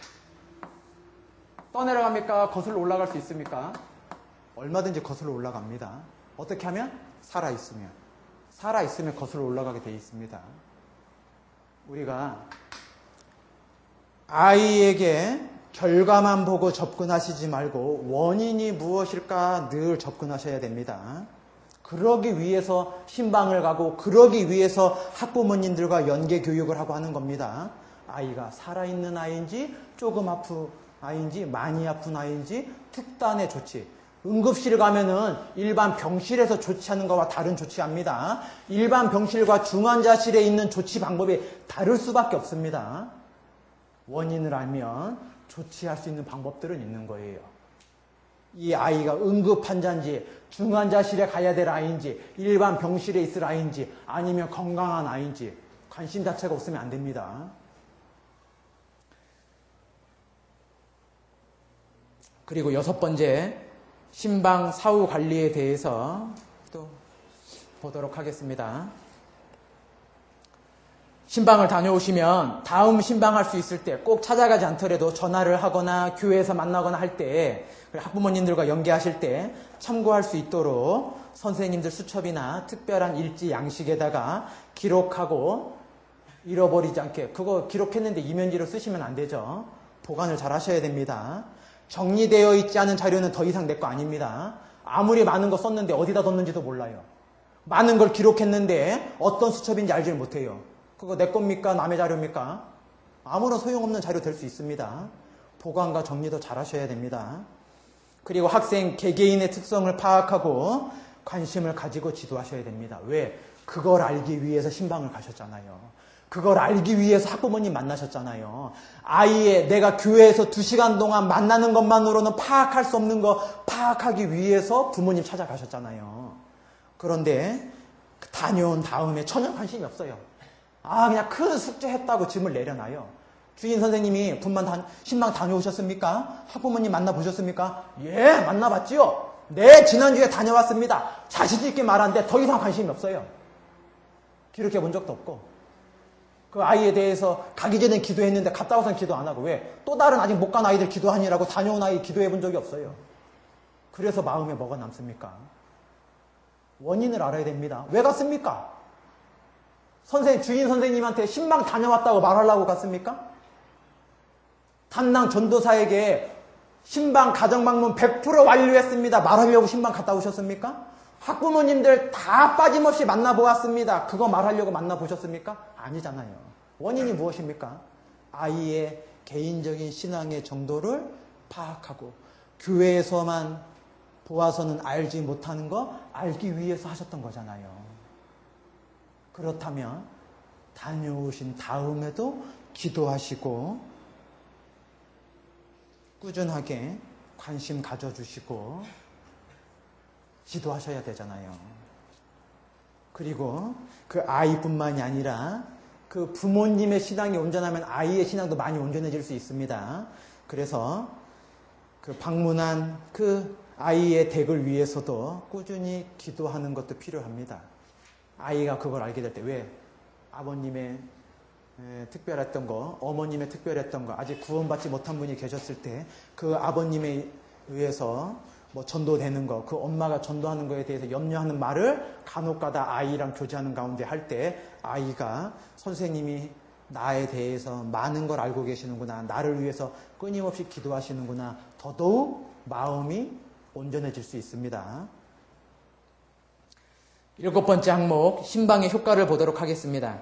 떠내려갑니까? 거슬러 올라갈 수 있습니까? 얼마든지 거슬러 올라갑니다. 어떻게 하면? 살아있으면. 살아있으면 거슬러 올라가게 되어 있습니다. 우리가 아이에게 결과만 보고 접근하시지 말고 원인이 무엇일까 늘 접근하셔야 됩니다. 그러기 위해서 신방을 가고 그러기 위해서 학부모님들과 연계 교육을 하고 하는 겁니다. 아이가 살아있는 아이인지 조금 아픈 아이인지 많이 아픈 아이인지 특단의 조치. 응급실 가면은 일반 병실에서 조치하는 것과 다른 조치합니다. 일반 병실과 중환자실에 있는 조치 방법이 다를 수밖에 없습니다. 원인을 알면 조치할 수 있는 방법들은 있는 거예요. 이 아이가 응급 환자인지 중환자실에 가야 될 아이인지 일반 병실에 있을 아이인지 아니면 건강한 아이인지 관심 자체가 없으면 안 됩니다. 그리고 여섯 번째, 신방 사후 관리에 대해서 또 보도록 하겠습니다. 신방을 다녀오시면 다음 신방할 수 있을 때 꼭 찾아가지 않더라도 전화를 하거나 교회에서 만나거나 할 때 학부모님들과 연계하실 때 참고할 수 있도록 선생님들 수첩이나 특별한 일지 양식에다가 기록하고 잃어버리지 않게, 그거 기록했는데 이면지로 쓰시면 안 되죠. 보관을 잘 하셔야 됩니다. 정리되어 있지 않은 자료는 더 이상 내 거 아닙니다. 아무리 많은 거 썼는데 어디다 뒀는지도 몰라요. 많은 걸 기록했는데 어떤 수첩인지 알지 못해요. 그거 내 겁니까? 남의 자료입니까? 아무런 소용없는 자료 될 수 있습니다. 보관과 정리도 잘 하셔야 됩니다. 그리고 학생 개개인의 특성을 파악하고 관심을 가지고 지도하셔야 됩니다. 왜? 그걸 알기 위해서 신방을 가셨잖아요. 그걸 알기 위해서 학부모님 만나셨잖아요. 아이의 내가 교회에서 두 시간 동안 만나는 것만으로는 파악할 수 없는 거 파악하기 위해서 부모님 찾아가셨잖아요. 그런데 다녀온 다음에 전혀 관심이 없어요. 아, 그냥 큰 숙제 했다고 짐을 내려놔요. 주인 선생님이 분만 다, 신방 다녀오셨습니까? 학부모님 만나보셨습니까? 예, 만나봤지요. 네, 지난주에 다녀왔습니다. 자신 있게 말하는데 더 이상 관심이 없어요. 기록해 본 적도 없고. 그 아이에 대해서 가기 전에 기도했는데 갔다 와서는 기도 안 하고. 왜? 또 다른 아직 못 간 아이들 기도하니라고 다녀온 아이 기도해 본 적이 없어요. 그래서 마음에 뭐가 남습니까? 원인을 알아야 됩니다. 왜 갔습니까? 선생님, 주인 선생님한테 신방 다녀왔다고 말하려고 갔습니까? 담당 전도사에게 신방 가정방문 백 퍼센트 완료했습니다. 말하려고 신방 갔다 오셨습니까? 학부모님들 다 빠짐없이 만나보았습니다. 그거 말하려고 만나보셨습니까? 아니잖아요. 원인이 무엇입니까? 아이의 개인적인 신앙의 정도를 파악하고 교회에서만 보아서는 알지 못하는 거 알기 위해서 하셨던 거잖아요. 그렇다면 다녀오신 다음에도 기도하시고 꾸준하게 관심 가져주시고 지도하셔야 되잖아요. 그리고 그 아이뿐만이 아니라 그 부모님의 신앙이 온전하면 아이의 신앙도 많이 온전해질 수 있습니다. 그래서 그 방문한 그 아이의 댁을 위해서도 꾸준히 기도하는 것도 필요합니다. 아이가 그걸 알게 될 때, 왜? 아버님의 에, 특별했던 거, 어머님의 특별했던 거, 아직 구원받지 못한 분이 계셨을 때 그 아버님에 의해서 뭐 전도되는 거, 그 엄마가 전도하는 거에 대해서 염려하는 말을 간혹가다 아이랑 교제하는 가운데 할 때 아이가 선생님이 나에 대해서 많은 걸 알고 계시는구나, 나를 위해서 끊임없이 기도하시는구나, 더더욱 마음이 온전해질 수 있습니다. 일곱 번째 항목, 신방의 효과를 보도록 하겠습니다.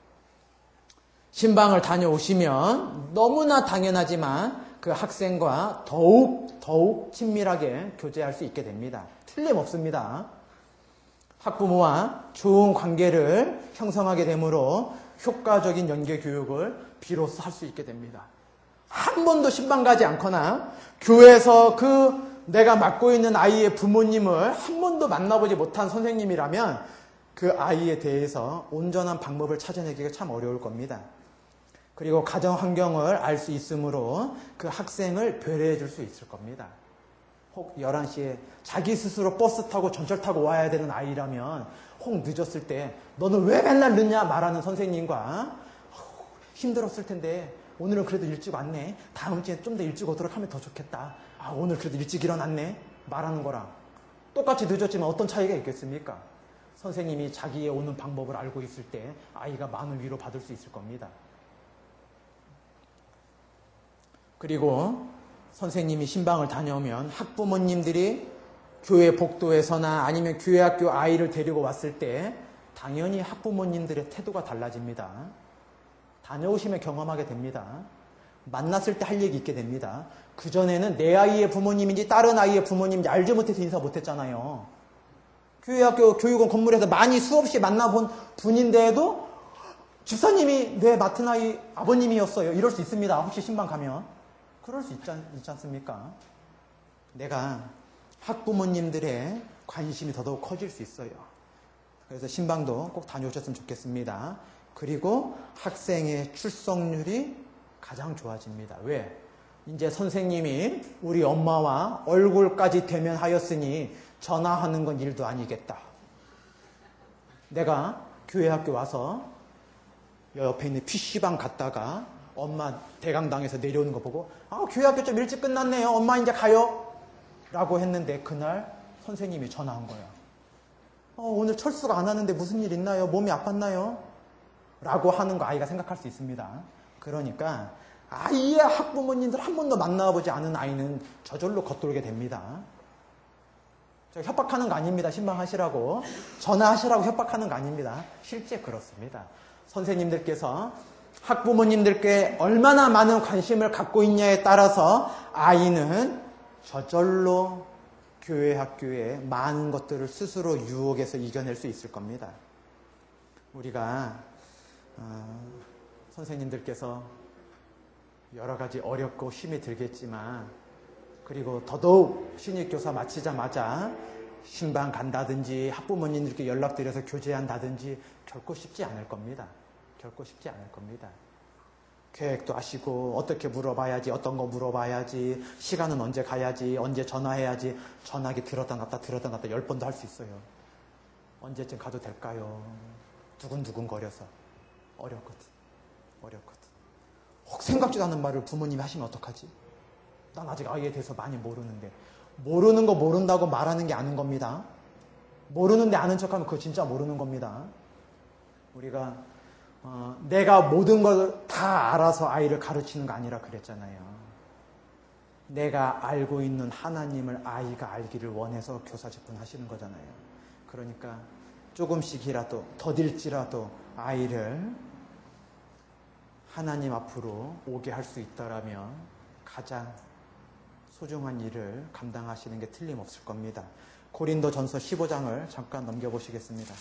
신방을 다녀오시면 너무나 당연하지만 그 학생과 더욱 더욱 친밀하게 교제할 수 있게 됩니다. 틀림없습니다. 학부모와 좋은 관계를 형성하게 되므로 효과적인 연계 교육을 비로소 할 수 있게 됩니다. 한 번도 신방 가지 않거나 교회에서 그 내가 맡고 있는 아이의 부모님을 한 번도 만나보지 못한 선생님이라면 그 아이에 대해서 온전한 방법을 찾아내기가 참 어려울 겁니다. 그리고 가정 환경을 알 수 있으므로 그 학생을 배려해 줄 수 있을 겁니다. 혹 열한 시에 자기 스스로 버스 타고 전철 타고 와야 되는 아이라면 혹 늦었을 때 너는 왜 맨날 늦냐 말하는 선생님과 힘들었을 텐데 오늘은 그래도 일찍 왔네. 다음 주에 좀 더 일찍 오도록 하면 더 좋겠다. 아, 오늘 그래도 일찍 일어났네. 말하는 거랑 똑같이 늦었지만 어떤 차이가 있겠습니까? 선생님이 자기의 오는 방법을 알고 있을 때 아이가 많은 위로 받을 수 있을 겁니다. 그리고 선생님이 신방을 다녀오면 학부모님들이 교회 복도에서나 아니면 교회 학교 아이를 데리고 왔을 때 당연히 학부모님들의 태도가 달라집니다. 다녀오시면 경험하게 됩니다. 만났을 때 할 얘기 있게 됩니다. 그전에는 내 아이의 부모님인지 다른 아이의 부모님인지 알지 못해서 인사 못했잖아요. 교회 학교 교육원 건물에서 많이 수없이 만나본 분인데도 집사님이 내 맡은 아이 아버님이었어요. 이럴 수 있습니다. 혹시 신방 가면. 그럴 수 있지, 않, 있지 않습니까? 내가 학부모님들의 관심이 더더욱 커질 수 있어요. 그래서 신방도 꼭 다녀오셨으면 좋겠습니다. 그리고 학생의 출석률이 가장 좋아집니다. 왜? 이제 선생님이 우리 엄마와 얼굴까지 대면하였으니 전화하는 건 일도 아니겠다. 내가 교회 학교 와서 옆에 있는 피시방 갔다가 엄마 대강당에서 내려오는 거 보고 아, 교회 학교 좀 일찍 끝났네요. 엄마 이제 가요. 라고 했는데 그날 선생님이 전화한 거야. 어, 오늘 철수가 안 하는데 무슨 일 있나요? 몸이 아팠나요? 라고 하는 거 아이가 생각할 수 있습니다. 그러니까 아이의 학부모님들 한 번도 만나보지 않은 아이는 저절로 겉돌게 됩니다. 저 협박하는 거 아닙니다. 신방하시라고. 전화하시라고 협박하는 거 아닙니다. 실제 그렇습니다. 선생님들께서 학부모님들께 얼마나 많은 관심을 갖고 있냐에 따라서 아이는 저절로 교회 학교에 많은 것들을 스스로 유혹해서 이겨낼 수 있을 겁니다. 우리가 어, 선생님들께서 여러 가지 어렵고 힘이 들겠지만 그리고 더더욱 신입교사 마치자마자 신방 간다든지 학부모님들께 연락드려서 교제한다든지 결코 쉽지 않을 겁니다. 결코 쉽지 않을 겁니다. 계획도 하시고 어떻게 물어봐야지, 어떤 거 물어봐야지, 시간은 언제 가야지, 언제 전화해야지. 전화기 들었다 놨다 들었다 놨다 열 번도 할 수 있어요. 언제쯤 가도 될까요? 두근두근 거려서. 어렵거든. 어렵거든. 혹 생각지도 않은 말을 부모님이 하시면 어떡하지? 난 아직 아이에 대해서 많이 모르는데. 모르는 거 모른다고 말하는 게 아는 겁니다. 모르는데 아는 척하면 그거 진짜 모르는 겁니다. 우리가 어, 내가 모든 걸 다 알아서 아이를 가르치는 거 아니라 그랬잖아요. 내가 알고 있는 하나님을 아이가 알기를 원해서 교사 직분하시는 거잖아요. 그러니까 조금씩이라도 더딜지라도 아이를 하나님 앞으로 오게 할 수 있다라면 가장 소중한 일을 감당하시는 게 틀림없을 겁니다. 고린도전서 십오 장을 잠깐 넘겨보시겠습니다.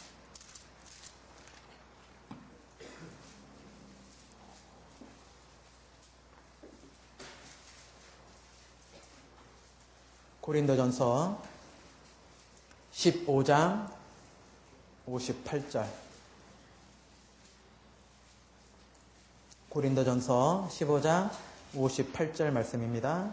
고린도전서 십오 장 오십팔 절. 고린도전서 십오 장 오십팔 절 말씀입니다.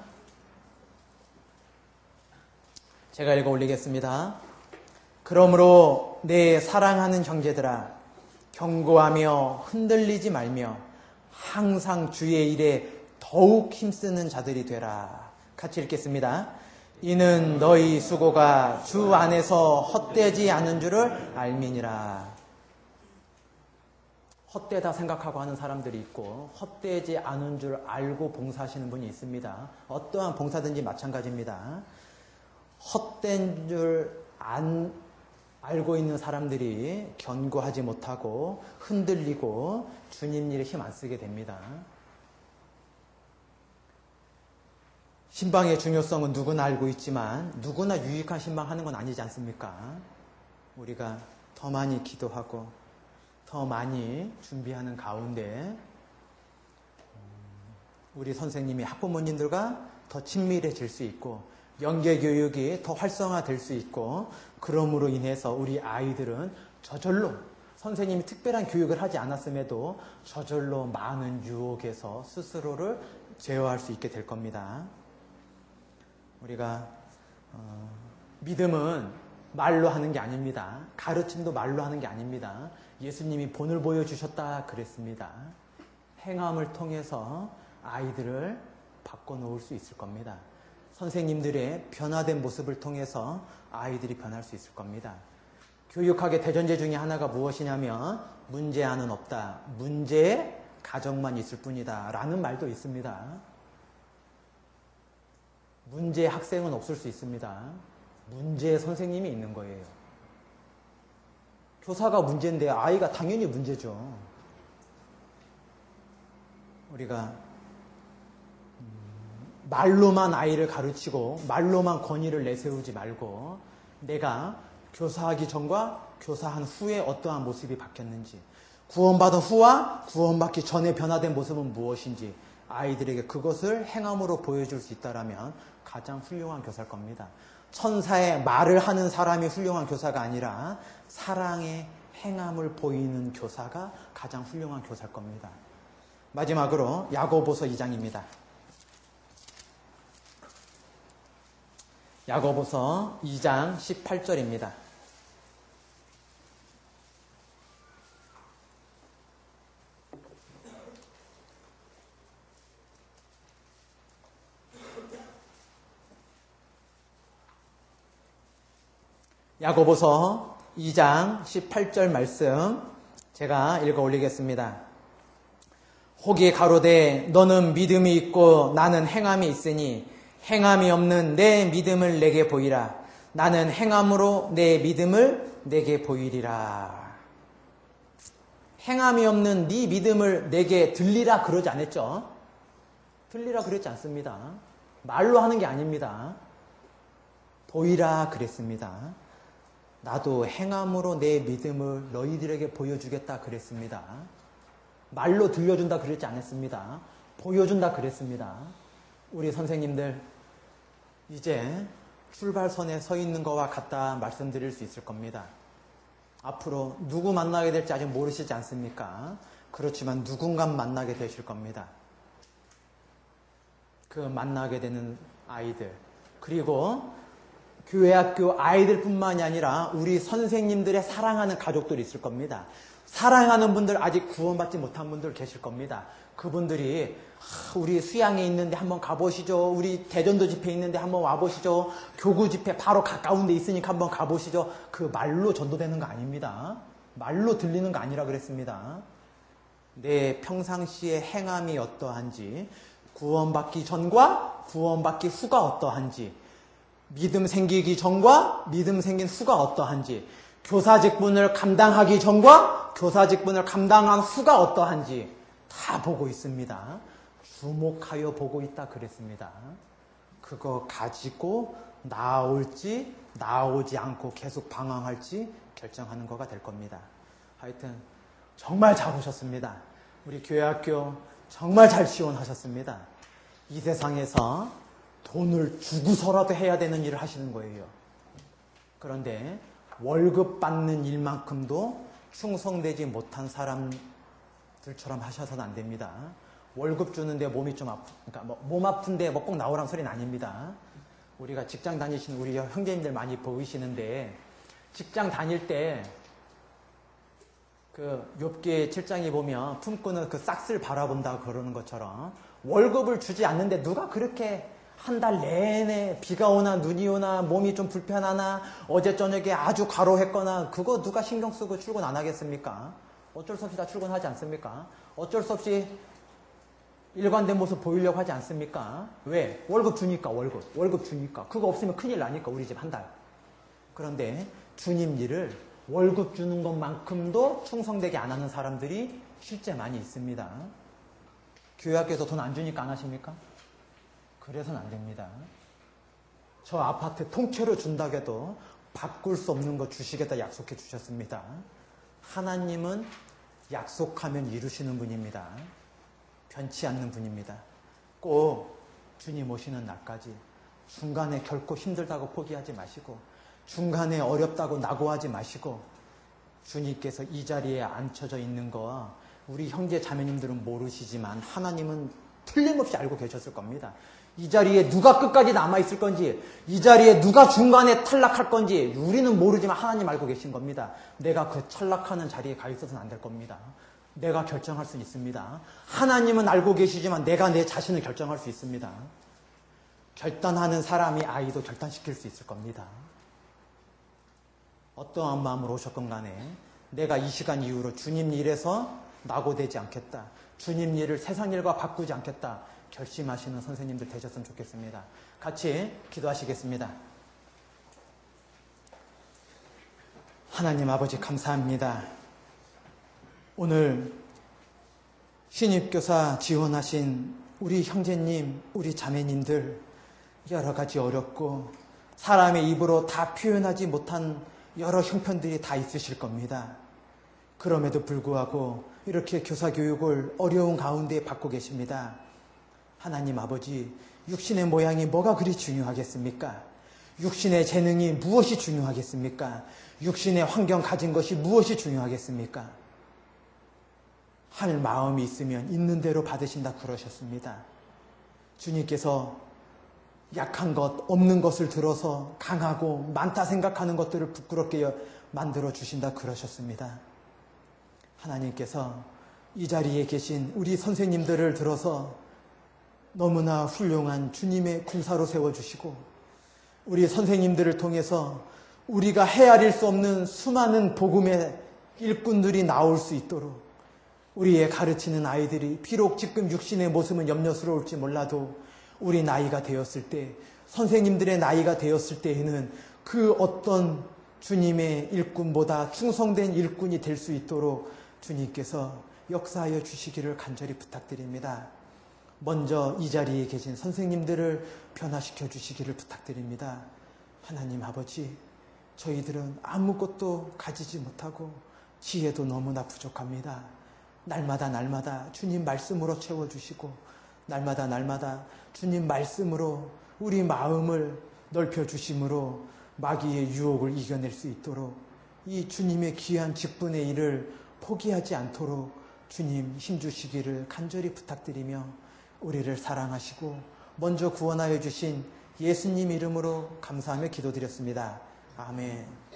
제가 읽어 올리겠습니다. 그러므로 내 사랑하는 형제들아, 경고하며 흔들리지 말며 항상 주의 일에 더욱 힘쓰는 자들이 되라. 같이 읽겠습니다. 이는 너희 수고가 주 안에서 헛되지 않은 줄을 알미니라. 헛되다 생각하고 하는 사람들이 있고 헛되지 않은 줄 알고 봉사하시는 분이 있습니다. 어떠한 봉사든지 마찬가지입니다. 헛된 줄 안 알고 있는 사람들이 견고하지 못하고 흔들리고 주님 일에 힘 안 쓰게 됩니다. 신방의 중요성은 누구나 알고 있지만 누구나 유익한 신방 하는 건 아니지 않습니까? 우리가 더 많이 기도하고 더 많이 준비하는 가운데 우리 선생님이 학부모님들과 더 친밀해질 수 있고 연계교육이 더 활성화될 수 있고 그럼으로 인해서 우리 아이들은 저절로 선생님이 특별한 교육을 하지 않았음에도 저절로 많은 유혹에서 스스로를 제어할 수 있게 될 겁니다. 우리가 어, 믿음은 말로 하는 게 아닙니다. 가르침도 말로 하는 게 아닙니다. 예수님이 본을 보여주셨다 그랬습니다. 행함을 통해서 아이들을 바꿔놓을 수 있을 겁니다. 선생님들의 변화된 모습을 통해서 아이들이 변할 수 있을 겁니다. 교육학의 대전제 중에 하나가 무엇이냐면 문제아는 없다. 문제의 가정만 있을 뿐이다. 라는 말도 있습니다. 문제의 학생은 없을 수 있습니다. 문제의 선생님이 있는 거예요. 교사가 문제인데 아이가 당연히 문제죠. 우리가 말로만 아이를 가르치고 말로만 권위를 내세우지 말고 내가 교사하기 전과 교사한 후에 어떠한 모습이 바뀌었는지, 구원받은 후와 구원받기 전에 변화된 모습은 무엇인지 아이들에게 그것을 행함으로 보여줄 수 있다면 가장 훌륭한 교사일 겁니다. 천사의 말을 하는 사람이 훌륭한 교사가 아니라 사랑의 행함을 보이는 교사가 가장 훌륭한 교사일 겁니다. 마지막으로 야고보서 이 장입니다. 야고보서 이 장 십팔 절입니다. 야고보서 이 장 십팔 절 말씀 제가 읽어 올리겠습니다. 혹이 가로되 너는 믿음이 있고 나는 행함이 있으니 행함이 없는 내 믿음을 내게 보이라. 나는 행함으로 내 믿음을 내게 보이리라. 행함이 없는 네 믿음을 내게 들리라 그러지 않았죠? 들리라 그랬지 않습니다. 말로 하는 게 아닙니다. 보이라 그랬습니다. 나도 행함으로 내 믿음을 너희들에게 보여주겠다 그랬습니다. 말로 들려준다 그랬지 않았습니다. 보여준다 그랬습니다. 우리 선생님들 이제 출발선에 서 있는 것과 같다 말씀드릴 수 있을 겁니다. 앞으로 누구 만나게 될지 아직 모르시지 않습니까? 그렇지만 누군가 만나게 되실 겁니다. 그 만나게 되는 아이들, 그리고 교회 학교 아이들뿐만이 아니라 우리 선생님들의 사랑하는 가족들이 있을 겁니다. 사랑하는 분들, 아직 구원받지 못한 분들 계실 겁니다. 그분들이 우리 수양에 있는데 한번 가보시죠. 우리 대전도 집회 있는데 한번 와보시죠. 교구 집회 바로 가까운 데 있으니까 한번 가보시죠. 그 말로 전도되는 거 아닙니다. 말로 들리는 거 아니라 그랬습니다. 내 평상시의 행함이 어떠한지, 구원받기 전과 구원받기 후가 어떠한지, 믿음 생기기 전과 믿음 생긴 후가 어떠한지, 교사 직분을 감당하기 전과 교사 직분을 감당한 후가 어떠한지 다 보고 있습니다. 주목하여 보고 있다 그랬습니다. 그거 가지고 나올지 나오지 않고 계속 방황할지 결정하는 거가 될 겁니다. 하여튼 정말 잘 오셨습니다. 우리 교회학교 정말 잘 지원하셨습니다. 이 세상에서 돈을 주고서라도 해야 되는 일을 하시는 거예요. 그런데 월급 받는 일만큼도 충성되지 못한 사람들처럼 하셔서는 안 됩니다. 월급 주는데 몸이 좀 아프, 그러니까 뭐 몸 아픈데 뭐 꼭 나오라는 소리는 아닙니다. 우리가 직장 다니시는 우리 형제님들 많이 보이시는데, 직장 다닐 때 그 욥기 칠 장에 보면 품꾼은 그 싹스를 바라본다 그러는 것처럼 월급을 주지 않는데 누가 그렇게 한 달 내내 비가 오나 눈이 오나 몸이 좀 불편하나 어제 저녁에 아주 과로했거나 그거 누가 신경 쓰고 출근 안 하겠습니까? 어쩔 수 없이 다 출근하지 않습니까? 어쩔 수 없이 일관된 모습 보이려고 하지 않습니까? 왜? 월급 주니까, 월급. 월급 주니까. 그거 없으면 큰일 나니까, 우리 집 한 달. 그런데 주님 일을 월급 주는 것만큼도 충성되게 안 하는 사람들이 실제 많이 있습니다. 교회학교에서 돈 안 주니까 안 하십니까? 그래서는 안 됩니다. 저 아파트 통째로 준다고 해도 바꿀 수 없는 거 주시겠다 약속해 주셨습니다. 하나님은 약속하면 이루시는 분입니다. 변치 않는 분입니다. 꼭 주님 오시는 날까지 중간에 결코 힘들다고 포기하지 마시고, 중간에 어렵다고 낙오하지 마시고, 주님께서 이 자리에 앉혀져 있는 거 우리 형제 자매님들은 모르시지만 하나님은 틀림없이 알고 계셨을 겁니다. 이 자리에 누가 끝까지 남아있을 건지, 이 자리에 누가 중간에 탈락할 건지 우리는 모르지만 하나님 알고 계신 겁니다. 내가 그 탈락하는 자리에 가 있어서는 안 될 겁니다. 내가 결정할 수 있습니다. 하나님은 알고 계시지만 내가 내 자신을 결정할 수 있습니다. 결단하는 사람이 아이도 결단시킬 수 있을 겁니다. 어떠한 마음으로 오셨건 간에 내가 이 시간 이후로 주님 일에서 낙오되지 않겠다, 주님 일을 세상 일과 바꾸지 않겠다 결심하시는 선생님들 되셨으면 좋겠습니다. 같이 기도하시겠습니다. 하나님 아버지 감사합니다. 오늘 신입교사 지원하신 우리 형제님, 우리 자매님들 여러 가지 어렵고 사람의 입으로 다 표현하지 못한 여러 형편들이 다 있으실 겁니다. 그럼에도 불구하고 이렇게 교사 교육을 어려운 가운데 받고 계십니다. 하나님 아버지, 육신의 모양이 뭐가 그리 중요하겠습니까? 육신의 재능이 무엇이 중요하겠습니까? 육신의 환경 가진 것이 무엇이 중요하겠습니까? 할 마음이 있으면 있는 대로 받으신다 그러셨습니다. 주님께서 약한 것, 없는 것을 들어서 강하고 많다 생각하는 것들을 부끄럽게 만들어 주신다 그러셨습니다. 하나님께서 이 자리에 계신 우리 선생님들을 들어서 너무나 훌륭한 주님의 군사로 세워주시고 우리 선생님들을 통해서 우리가 헤아릴 수 없는 수많은 복음의 일꾼들이 나올 수 있도록 우리의 가르치는 아이들이 비록 지금 육신의 모습은 염려스러울지 몰라도 우리 나이가 되었을 때, 선생님들의 나이가 되었을 때에는 그 어떤 주님의 일꾼보다 충성된 일꾼이 될 수 있도록 주님께서 역사하여 주시기를 간절히 부탁드립니다. 먼저 이 자리에 계신 선생님들을 변화시켜 주시기를 부탁드립니다. 하나님 아버지, 저희들은 아무것도 가지지 못하고 지혜도 너무나 부족합니다. 날마다 날마다 주님 말씀으로 채워주시고 날마다 날마다 주님 말씀으로 우리 마음을 넓혀주심으로 마귀의 유혹을 이겨낼 수 있도록 이 주님의 귀한 직분의 일을 포기하지 않도록 주님 힘주시기를 간절히 부탁드리며 우리를 사랑하시고 먼저 구원하여 주신 예수님 이름으로 감사하며 기도드렸습니다. 아멘.